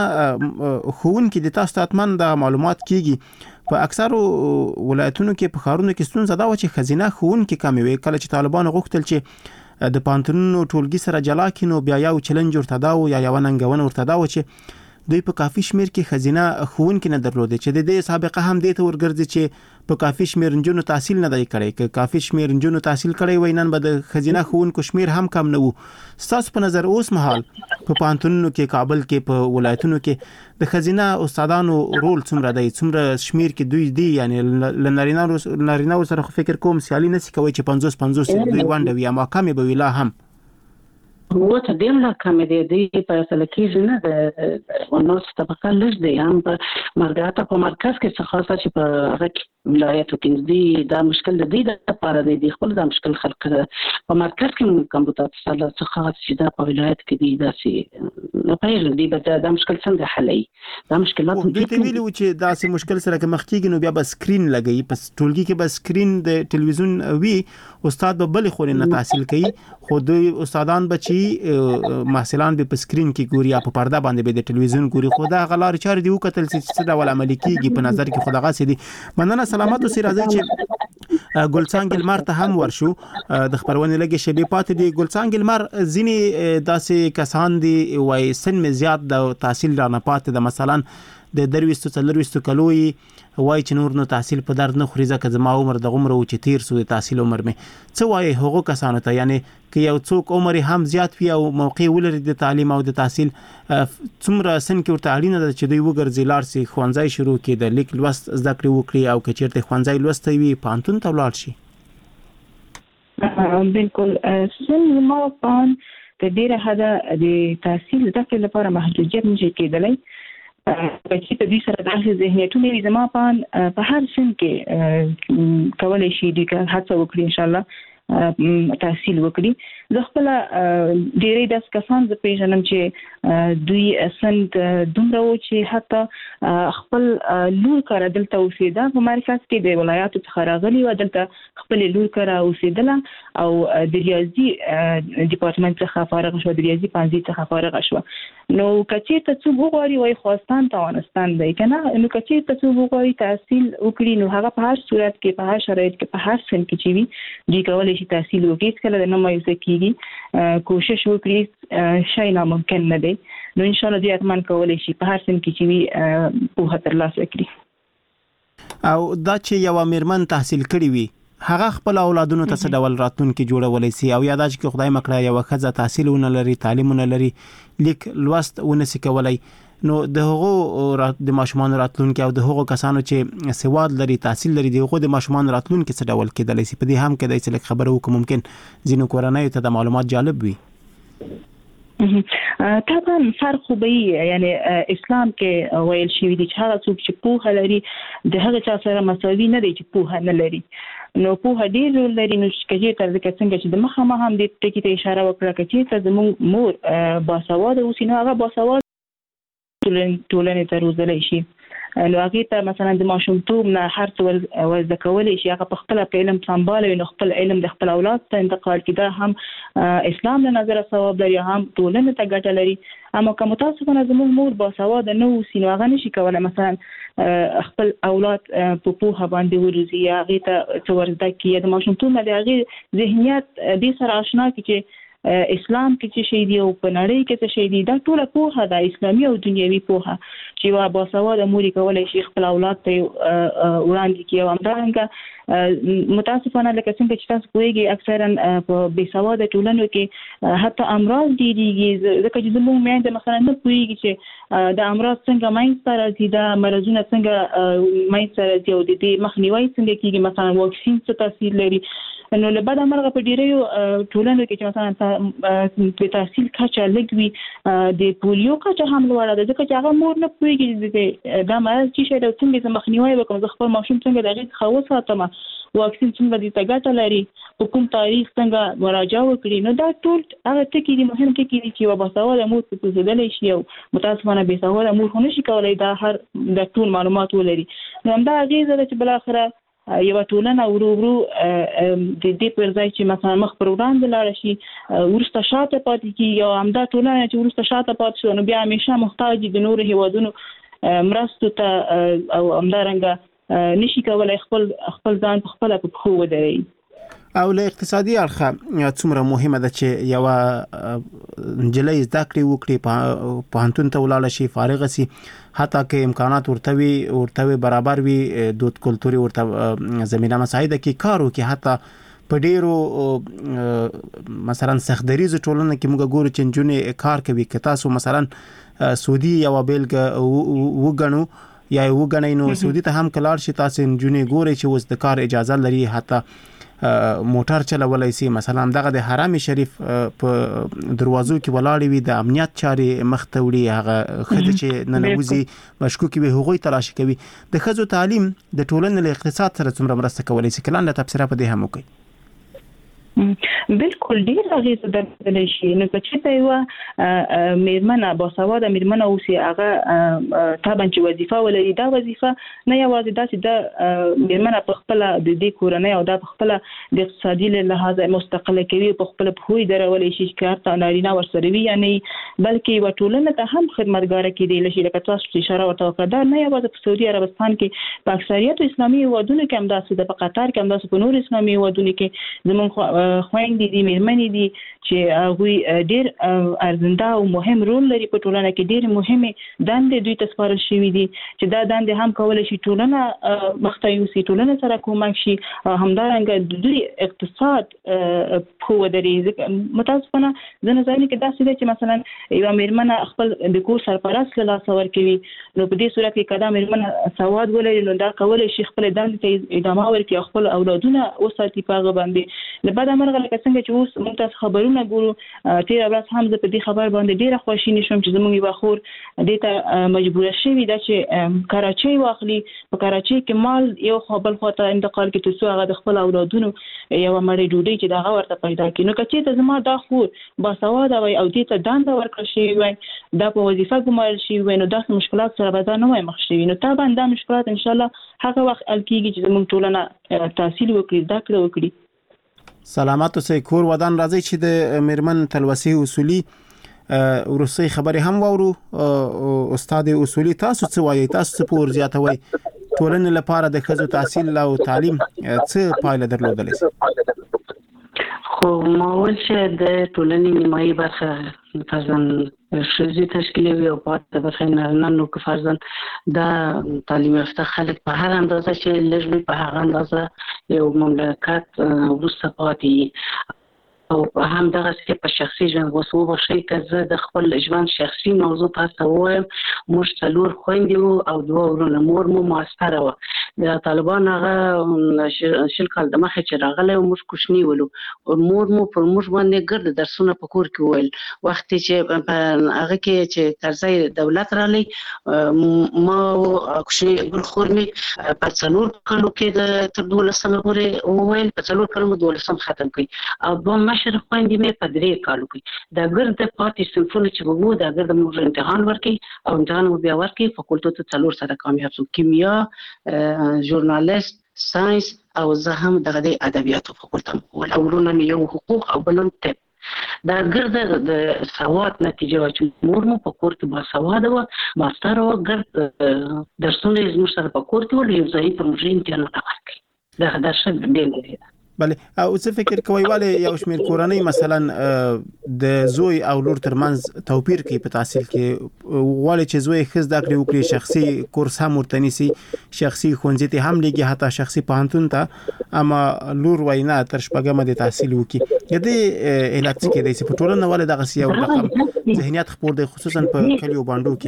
خوونکې د تاسو اتمن د معلومات کیږي په اکثرو ولایتونو کې په ښارونو کې ستونزه دا و چې خزینه خوونکې کم وي. کله چې طالبان غوښتل چې د پانتونونو ټولګي سره جلا کینو بیا یو چیلنج ورته دا و یا یو ننګونه ورته دا و چې دوی په کافي شمیر کې خزینه خوونکې نه درلودې، چې د دې سابقه هم دې ته ورګرځي چې په کافي شمیر نجونو تحصیل نه دی کړی. که کافي شمیر نجونو تحصیل کړی وای نن به د خزینه خوونکو شمیر هم کم نه وو. ستاسو په نظر اوس مهال په پانتونونو کې، کابل کې، په ولایتونو کې د خزینه استادانو رول څومره دی؟ څومره شمیر کې دوی دی؟ یعنی لنارینه سره فکر کوم سیالي نسی کوي چې 50-50 دوی ونډه وي، اما کمې به ویلا هم وته ډېر لا کم دی په اصل کې نه د ونوس طبقه لږ دی، هم په مرګاته په مرکز کې څه خاصه چې په ولایت کې دی دا مشکل دی د لپاره دی خپل دا مشکل خلک په مرکز کې کمپیوټر سره څه خاصه چې دا په ولایت کې دی داسې نه پیژني دی به دا مشکل څنګه حلي. دا مشکلات دوی ته ویلو چې داسې مشکل سره کې مخ کېږي نو بیا به سکرین لګي، پس ټولګي کې به سکرین د ټلویزیون وی، استاد به بل خوري نه تحصیل کوي، خو دوی استادان بچي محصلان به په سکرین کې ګوري یا په پرده باندې به د ټلویزیون ګوري. خو دا غلار چارې دی وکتل چې څه ډول عملي کیږي په نظر کې خدغه سي دي. مننه سلامات اوسئ. راځي چې ګلڅانګ لمر ته هم ورشو د خبرونه لګي شبي پاتې دي. ګلڅانګ لمر ځینی داسې کسان دي وای سن می زیات د تحصیل را نه پاتې د مثلا د 23 کلوي وای چې نور نو تحصیل په درد نه خوري ځکه زما عمر د عمر او چې تیر سو د تحصیل عمر می څه وای هغه کسانو ته، یعنی که یو څوک عمر هم زیات وي او موقع ولري د تعلیم او د تحصیل څومره سن کې ورته اړینه ده چې دوی وګرځي لاړ سي ښوونځی شروع کړي، د لیک لوست زده کړې وکړي، او که چیرته ښوونځی لوست وي پانتون ته ولاړ شي. بالکل سن ما پان د ډیره حدا د تحصیل زده لپاره محدودیت نشي کېدلی. چې د دې سره د ذهنیتونو زما پان په هر سن کې کولای شي د هڅه وکړي ان شاء الله تحصیل وکړي. زه خپل ډېرې داس کسان ز پیژنم چې دوی سند دومره و چې حتی خپل لور کار دلته اوسېده په مرکز کې د ولایاتو څخه راغلي و، دلته خپل لور کار اوسېدله او د ریاضي ډپارټمنټ څخه فارغ شو، د ریاضي پانځي څخه فارغ شو. نو کچې ته څو وګوري وای خواستان ته افغانستان دی کنه، نو کچې ته څو وګوري تحصیل وکړي نو هغه په هر صورت کې په هر شرایط کې په هر سن کې چې وي دوی کولای شي تحصیل وکړي. کله د نوم یې کېږي کوشش وکړي شي ناممکن نه دی، نو ان شاء الله دې اتمن کولای شي په هر سن کې چې وي په ترلاسه کړي. او دا چې یو میرمن تحصیل کړي وي هغه خپل اولادونو ته څه ډول راتلونکي جوړولای شي، او یا دا چې خدای مکړه یو ښځه تحصیل ونه لري، تعلیم ونه لري، لیک لوست ونه سي کولای، نو د هغه د ماشومان راتلونکي او د هغه کسانو چې سواد لري تحصیل لري د هغه د ماشومان راتلونکي څه ډول کېدلی شي. په دې هم کې د څه خبره وکم ممکن ځینو کورنۍ ته د معلومات جالب وي. طبعا فرق به یعنی اسلام کې ویل شوی دی چې هغه څوک چې پوهه لري د هغه چا سره مساوي نه دی چې پوهه نه لري. نو پوهه ډېر رول لري. نو چې تر ځکه څنګه چې د مخه هم د ټکی ته اشاره وکړه چې زموږ مور باسواده اوسې نو هغه باسواده ټولنې ته روزلی شي. نو هغه ته مثلا د ماشومتوب نه هر څه ورزده کولی شي، هغه په خپل علم سمبالوي، نو خپل علم د خپل اولاد ته انتقال کړي. دا هم اسلام له نظره ثواب لري، هم ټولنې ته ګټه لري. اما که متاسفانه زموږ مور باسواده نه اوسي، نو هغه نشي کولی مثلا خپل اولاد په پوهه باندې وروزي، هغه ته څه ورزده کړي. د ماشومتوب نه د هغې ذهنیت دې سره آشنا کړي چې اسلام کې څه شی دی او په نړۍ کې څه شی دی. دا ټوله پوهه ده، اسلامي او دنیوي پوهه، چې یوه باسواده مور کولی شي خپل اولاد ته وړاندې کړي. او همدارنګه متاسفانه لکه څنګه چې تاسو پوهیږئ اکثرا په بېسواده ټولنو کې حتی امراض ډېرېږي، ځکه چې زموږ میندې مثلا نه پوهیږي چې د امراض څنګه منځته راځي، دا مرضونه څنګه منځته راځي او د دې مخنیوی څنګه کېږي، مثلا واکسین څه تاثیر لري. نو له بده مرغه په ډیریو ټولنو کې چې مثلا د تحصیل کچه لږ وي، د پولیو کچه هم لوړه ده، ځکه چې هغه مور نه پوهېږي چې دا مرض څه شی دی او څنګه زه مخنیوی وکړم، زه خپل ماشوم څنګه د هغې څخه وساتم، واکسین څنګه دې ته ګټه لري، په کوم تاریخ څنګه مراجعه وکړي. نو دا ټول هغه ټکي دي، مهم ټکي دي چې یوه باسواده مور پرې پوهېدلی شي. او متاسفانه بېسواده مور خو نشي کولی دا ټول معلومات ولري. نو همدا اغېزه ده چې بالاخره یوه ټولنه ورو ورو د دې پر ځای چې مثلا مخ پر وړاندې لاړه شي، وروسته شاته پاتې کېږي. او همدا ټولنه چې وروسته شاته پاتې شوه، نو بیا همیشه محتاج د نورو هېوادونو مرستو ته، او همدارنګه نشي کولی خپل ځان په خپله په پښو ودروي. او له اقتصادي اړخه څومره مهمه ده چې یوه نجلۍ زده کړې وکړي، پوهنتون ته ولاړه شي، فارغه سي، حتی که امکانات ورته برابر وي، دود کلتوري ورته زمینه مساعده کې کار وکړي. حتی په ډیرو مثلا سختدریزو ټولنو کې موږ ګورو چې نجونې کار کوي. که تاسو مثلا سعودي یوه بیلګه وګڼو یا وګڼئ، نو سعودي ته هم کلاړ شي، تاسو نجونې ګورئ چې اوس د کار اجازه لري، حتی موټر چلولای شي. مثلا دغه د حرم شریف په دروازو کې ولاړ وي، د امنیت چارې مخ ته وړي، هغه ښځې چې ننوځي مشکوکې وي هغوی تلاشي کوي. د ښځو تعلیم د ټولنې له اقتصاد سره څومره مرسته کولی شي؟ کلان له تبصره په دې هم وکړئ. بالکل ډیر اغیزه درلودلی شي. نو که چېرته یوه میرمنه باسواده میرمنه اوسي، هغه طبعا چې وظیفه ولري، دا وظیفه نه یوازې دا چې دا میرمنه په خپله د دې کورنۍ او دا په خپله د اقتصادي له لحاظه مستقله کوي، په خپله پښو یې درولی شي چې کار ته نارینه ورسره وي یا نه، بلکې یوه ټولنه ته هم خدمتګاره کېدلی شي. لکه تاسو چې اشاره ورته وکړه، دا نه یوازې په سعودي عربستان کې، په اکثریتو اسلامي هېوادونو کې همداسې ده، په قطر کې همداسې، په نورو اسلامي هېوادونو کې زموږ خویندې دي، میرمنې دي چې هغوی ډېر ارزنده او مهم رول لري په ټولنه کې. ډېرې مهمې دندې دوی ته سپارل شوي دي چې دا دندې هم کولی شي ټولنه مخته یوسي، ټولنه سره کومک شي، او همدارنګه د دوی اقتصاد پښو ودرېږي. متاسفانه ځینې ځایونو کې داسې دی چې مثلا یوه میرمنه خپل د کور سرپرست له لاسه ورکوي، نو په دې صورت کې که دا میرمنه سواد ولري، نو دا کولی شي خپلې دندې ته ادامه ورکړي او خپل اولادونه وساتي په هغه باندې. له بده مرغه لکه څنګه چې اوس موږ تاسو خبرونه ګورو، تېره ورځ هم زه په دې خبر باندې ډېره خواشینې شوم چې زموږ یوه خور دې ته مجبوره شوې ده چې کراچۍ واخلي، په کراچۍ کې مال یو خوا بل خوا ته انتقال کړي، تر څو هغه د خپل اولادونو یوه مړۍ ډوډۍ چې د هغه ورته پیدا کړي. نو که چېرته زما دا خور باسواده وای او دې ته دنده ورکړل شوې وای، دا په وظیفه ګمارل شوي وای، نو داسې مشکلات سره به دا نه وای مخ شوي. نو طبعا دا مشکلات انشاءالله هغه وخت حل کېږي چې زموږ ټولنه تحصیل وکړي، زده کړه وکړي. سلامات اوسئ. کور ودان راځي چې د میرمن تلوسي اصولي ورسې خبرې هم واورو. استاد اصولي، تاسو څه وایي؟ تاسو څه پور زیاتوي؟ ټولنې لپاره د ښځو تحصیل او تعلیم څه پایله درلودلی شي؟ خو ما ویل چې د ټولنې نیمایي برخه فرضاً ښځې تشکیلوي او پاتې برخه یې نارینه، نو که فرضاً دا تعلیم یافته خلک په هر اندازه چې لږ وي، په هغه اندازه یو مملکت وروسته پاتې وي. او هم دغسې په شخصي ژوند اوس وبښئ که زه د خپل ژوند شخصي موضوع تاسو ته ووایم، موږ 4 خویندې وو او 2 ورونه. مور مو ماسټره وه، د طالبان هغه شل کال د مخه چې راغله موږ کوشنی ولو او مور مو پر موږ باندې ګرد درسونه په کور کې ویل وخت چې هغه کې چې قرضې دولت را لې ما کوشنی ګل خورمي په څلور کلو کې د تر 12 پورې ویل په څلور کلو 12 ختم کړ او دوه مشر خويندې مې په 3 کالو کې دا ګرد پاتې صنفونه چې وګو دا ګرد موږ امتحان ورکړي او امتحان مو بیا ورکړي فاکولټو ته څلور سره کامیاب شو کیمیا ژورنالیست ساينس او زه هم دغه ادبیاتو فاکولټه ول اولونه مې یو حقوق او بلون طب دا ګرد د سواد نتیجه و چې مور مو په کور کې با سواد و ماستر و ګرد درسونه زموږ سره په کور کې ول یو ځای په موږ امتحان ورکړي دا درس ډېر دی. بله او څه فکر کوي والي یو شمیر کورنۍ مثلا د زوی او لور ترمنځ توپیر کوي په تحصیل کې والي چې زوی خز د کړي وکړي شخصي کورس هم ورته نيسي شخصي ښوونځي ته هم لګي حتی شخصي پوهنتون ته اما لور وینا تر شپږم د تحصیل وکي یدې علت کې د سپټورن والي دغه سیاو رقم ذهنیت خپور دی خصوصا په کلیو باندې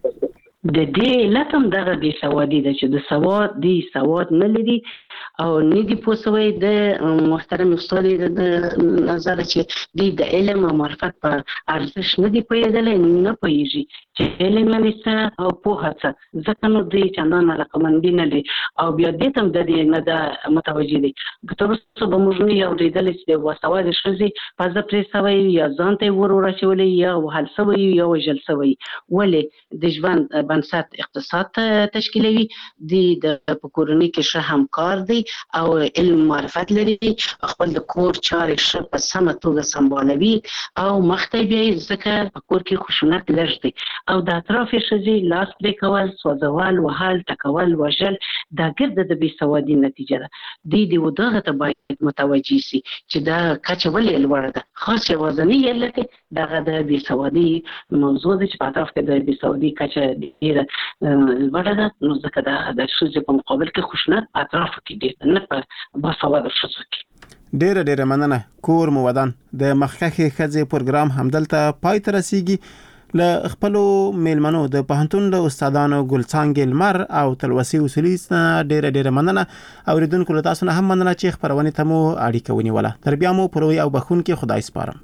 کې د دې لکم دغه د سوادي د چې د سواد دی سواد نه لري او ندی پوسوي د محترم استاد د نظر چې د علم او معرفت په ارزښت نه دی پیژندل نه پیږي چې علم لري او په هڅه ځکه نو د چندان رقمندي نه دي او بیا دې تم د دې نه د متوجي دي تر څو به موږ نه یو ډېدل چې د وسواد شزي پزه پرېسوي یا ځانته ورور شولې یا وهل سوي یا وجل سوي ولې د ژوند بنسټ اقتصاد تشکیلوي د کورنۍ کې شه همکار دي او علم معرفت لري خپل د کور چارې شه په سمه توګه سمبالوي او مخته بیا ځکه په کور کې خشونت لري او د اطراف شزي لاس پرې کول سوځول وهل ټکول وژل دا ګرد د بې سوادي نتیجه ده د ودغه ته باید متوجي سي چې دا کچه ولې لوړه ده خاصه وزنی علت دغه د بې سوادي موضوع د چې په اطراف کې د بې سوادي کچه ډیره لوړه ده نو ځکه د شزي په مقابل کې خشونت اطراف کې دي نه په باسواده شزو کې ډیره مننه کور مو ودان د مخکخه خزه پروګرام همدلته پای ته رسیږي ل خپلو میلمنو د پهنتون له استادانو ګلڅانګ لمر او تلوسي اصوليسنا ډیره مننه اوریدونکو له تاسو نه هم مننه چې خبرونه ته مو اړیکه ونیوله تربیه مو پروي او بخون کې خدای سپارم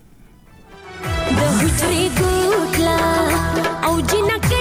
د حجرې ګوتلا او جنکې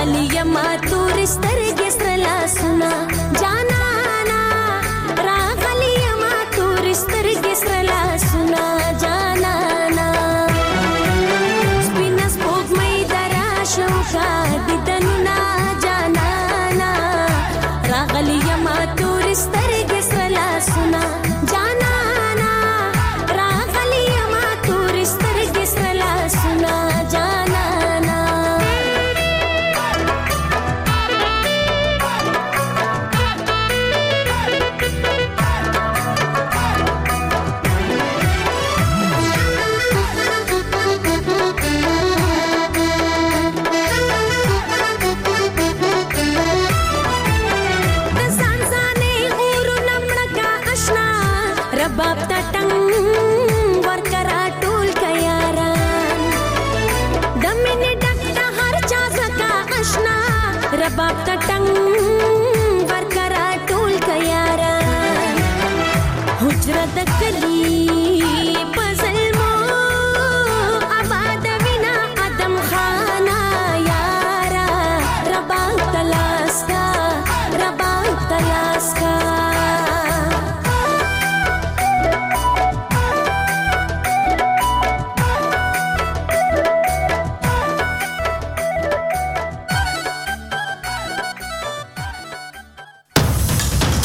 راغلی یما تور سترګې سره لاسونه جانانا راغلی یما تور سترګې سره لاسونه جانانا سپینه سپوږمۍ دراشوکا دیدنونه جانانا راغلی یما تور سترګې سره لاسونه جانانا راغلی یما تور سترګې سره لاسونه جانانا رباب تا ټنګ ورکرا ټول کياران د مینې ډک هر چا زکا آشنا رباب تا ټنګ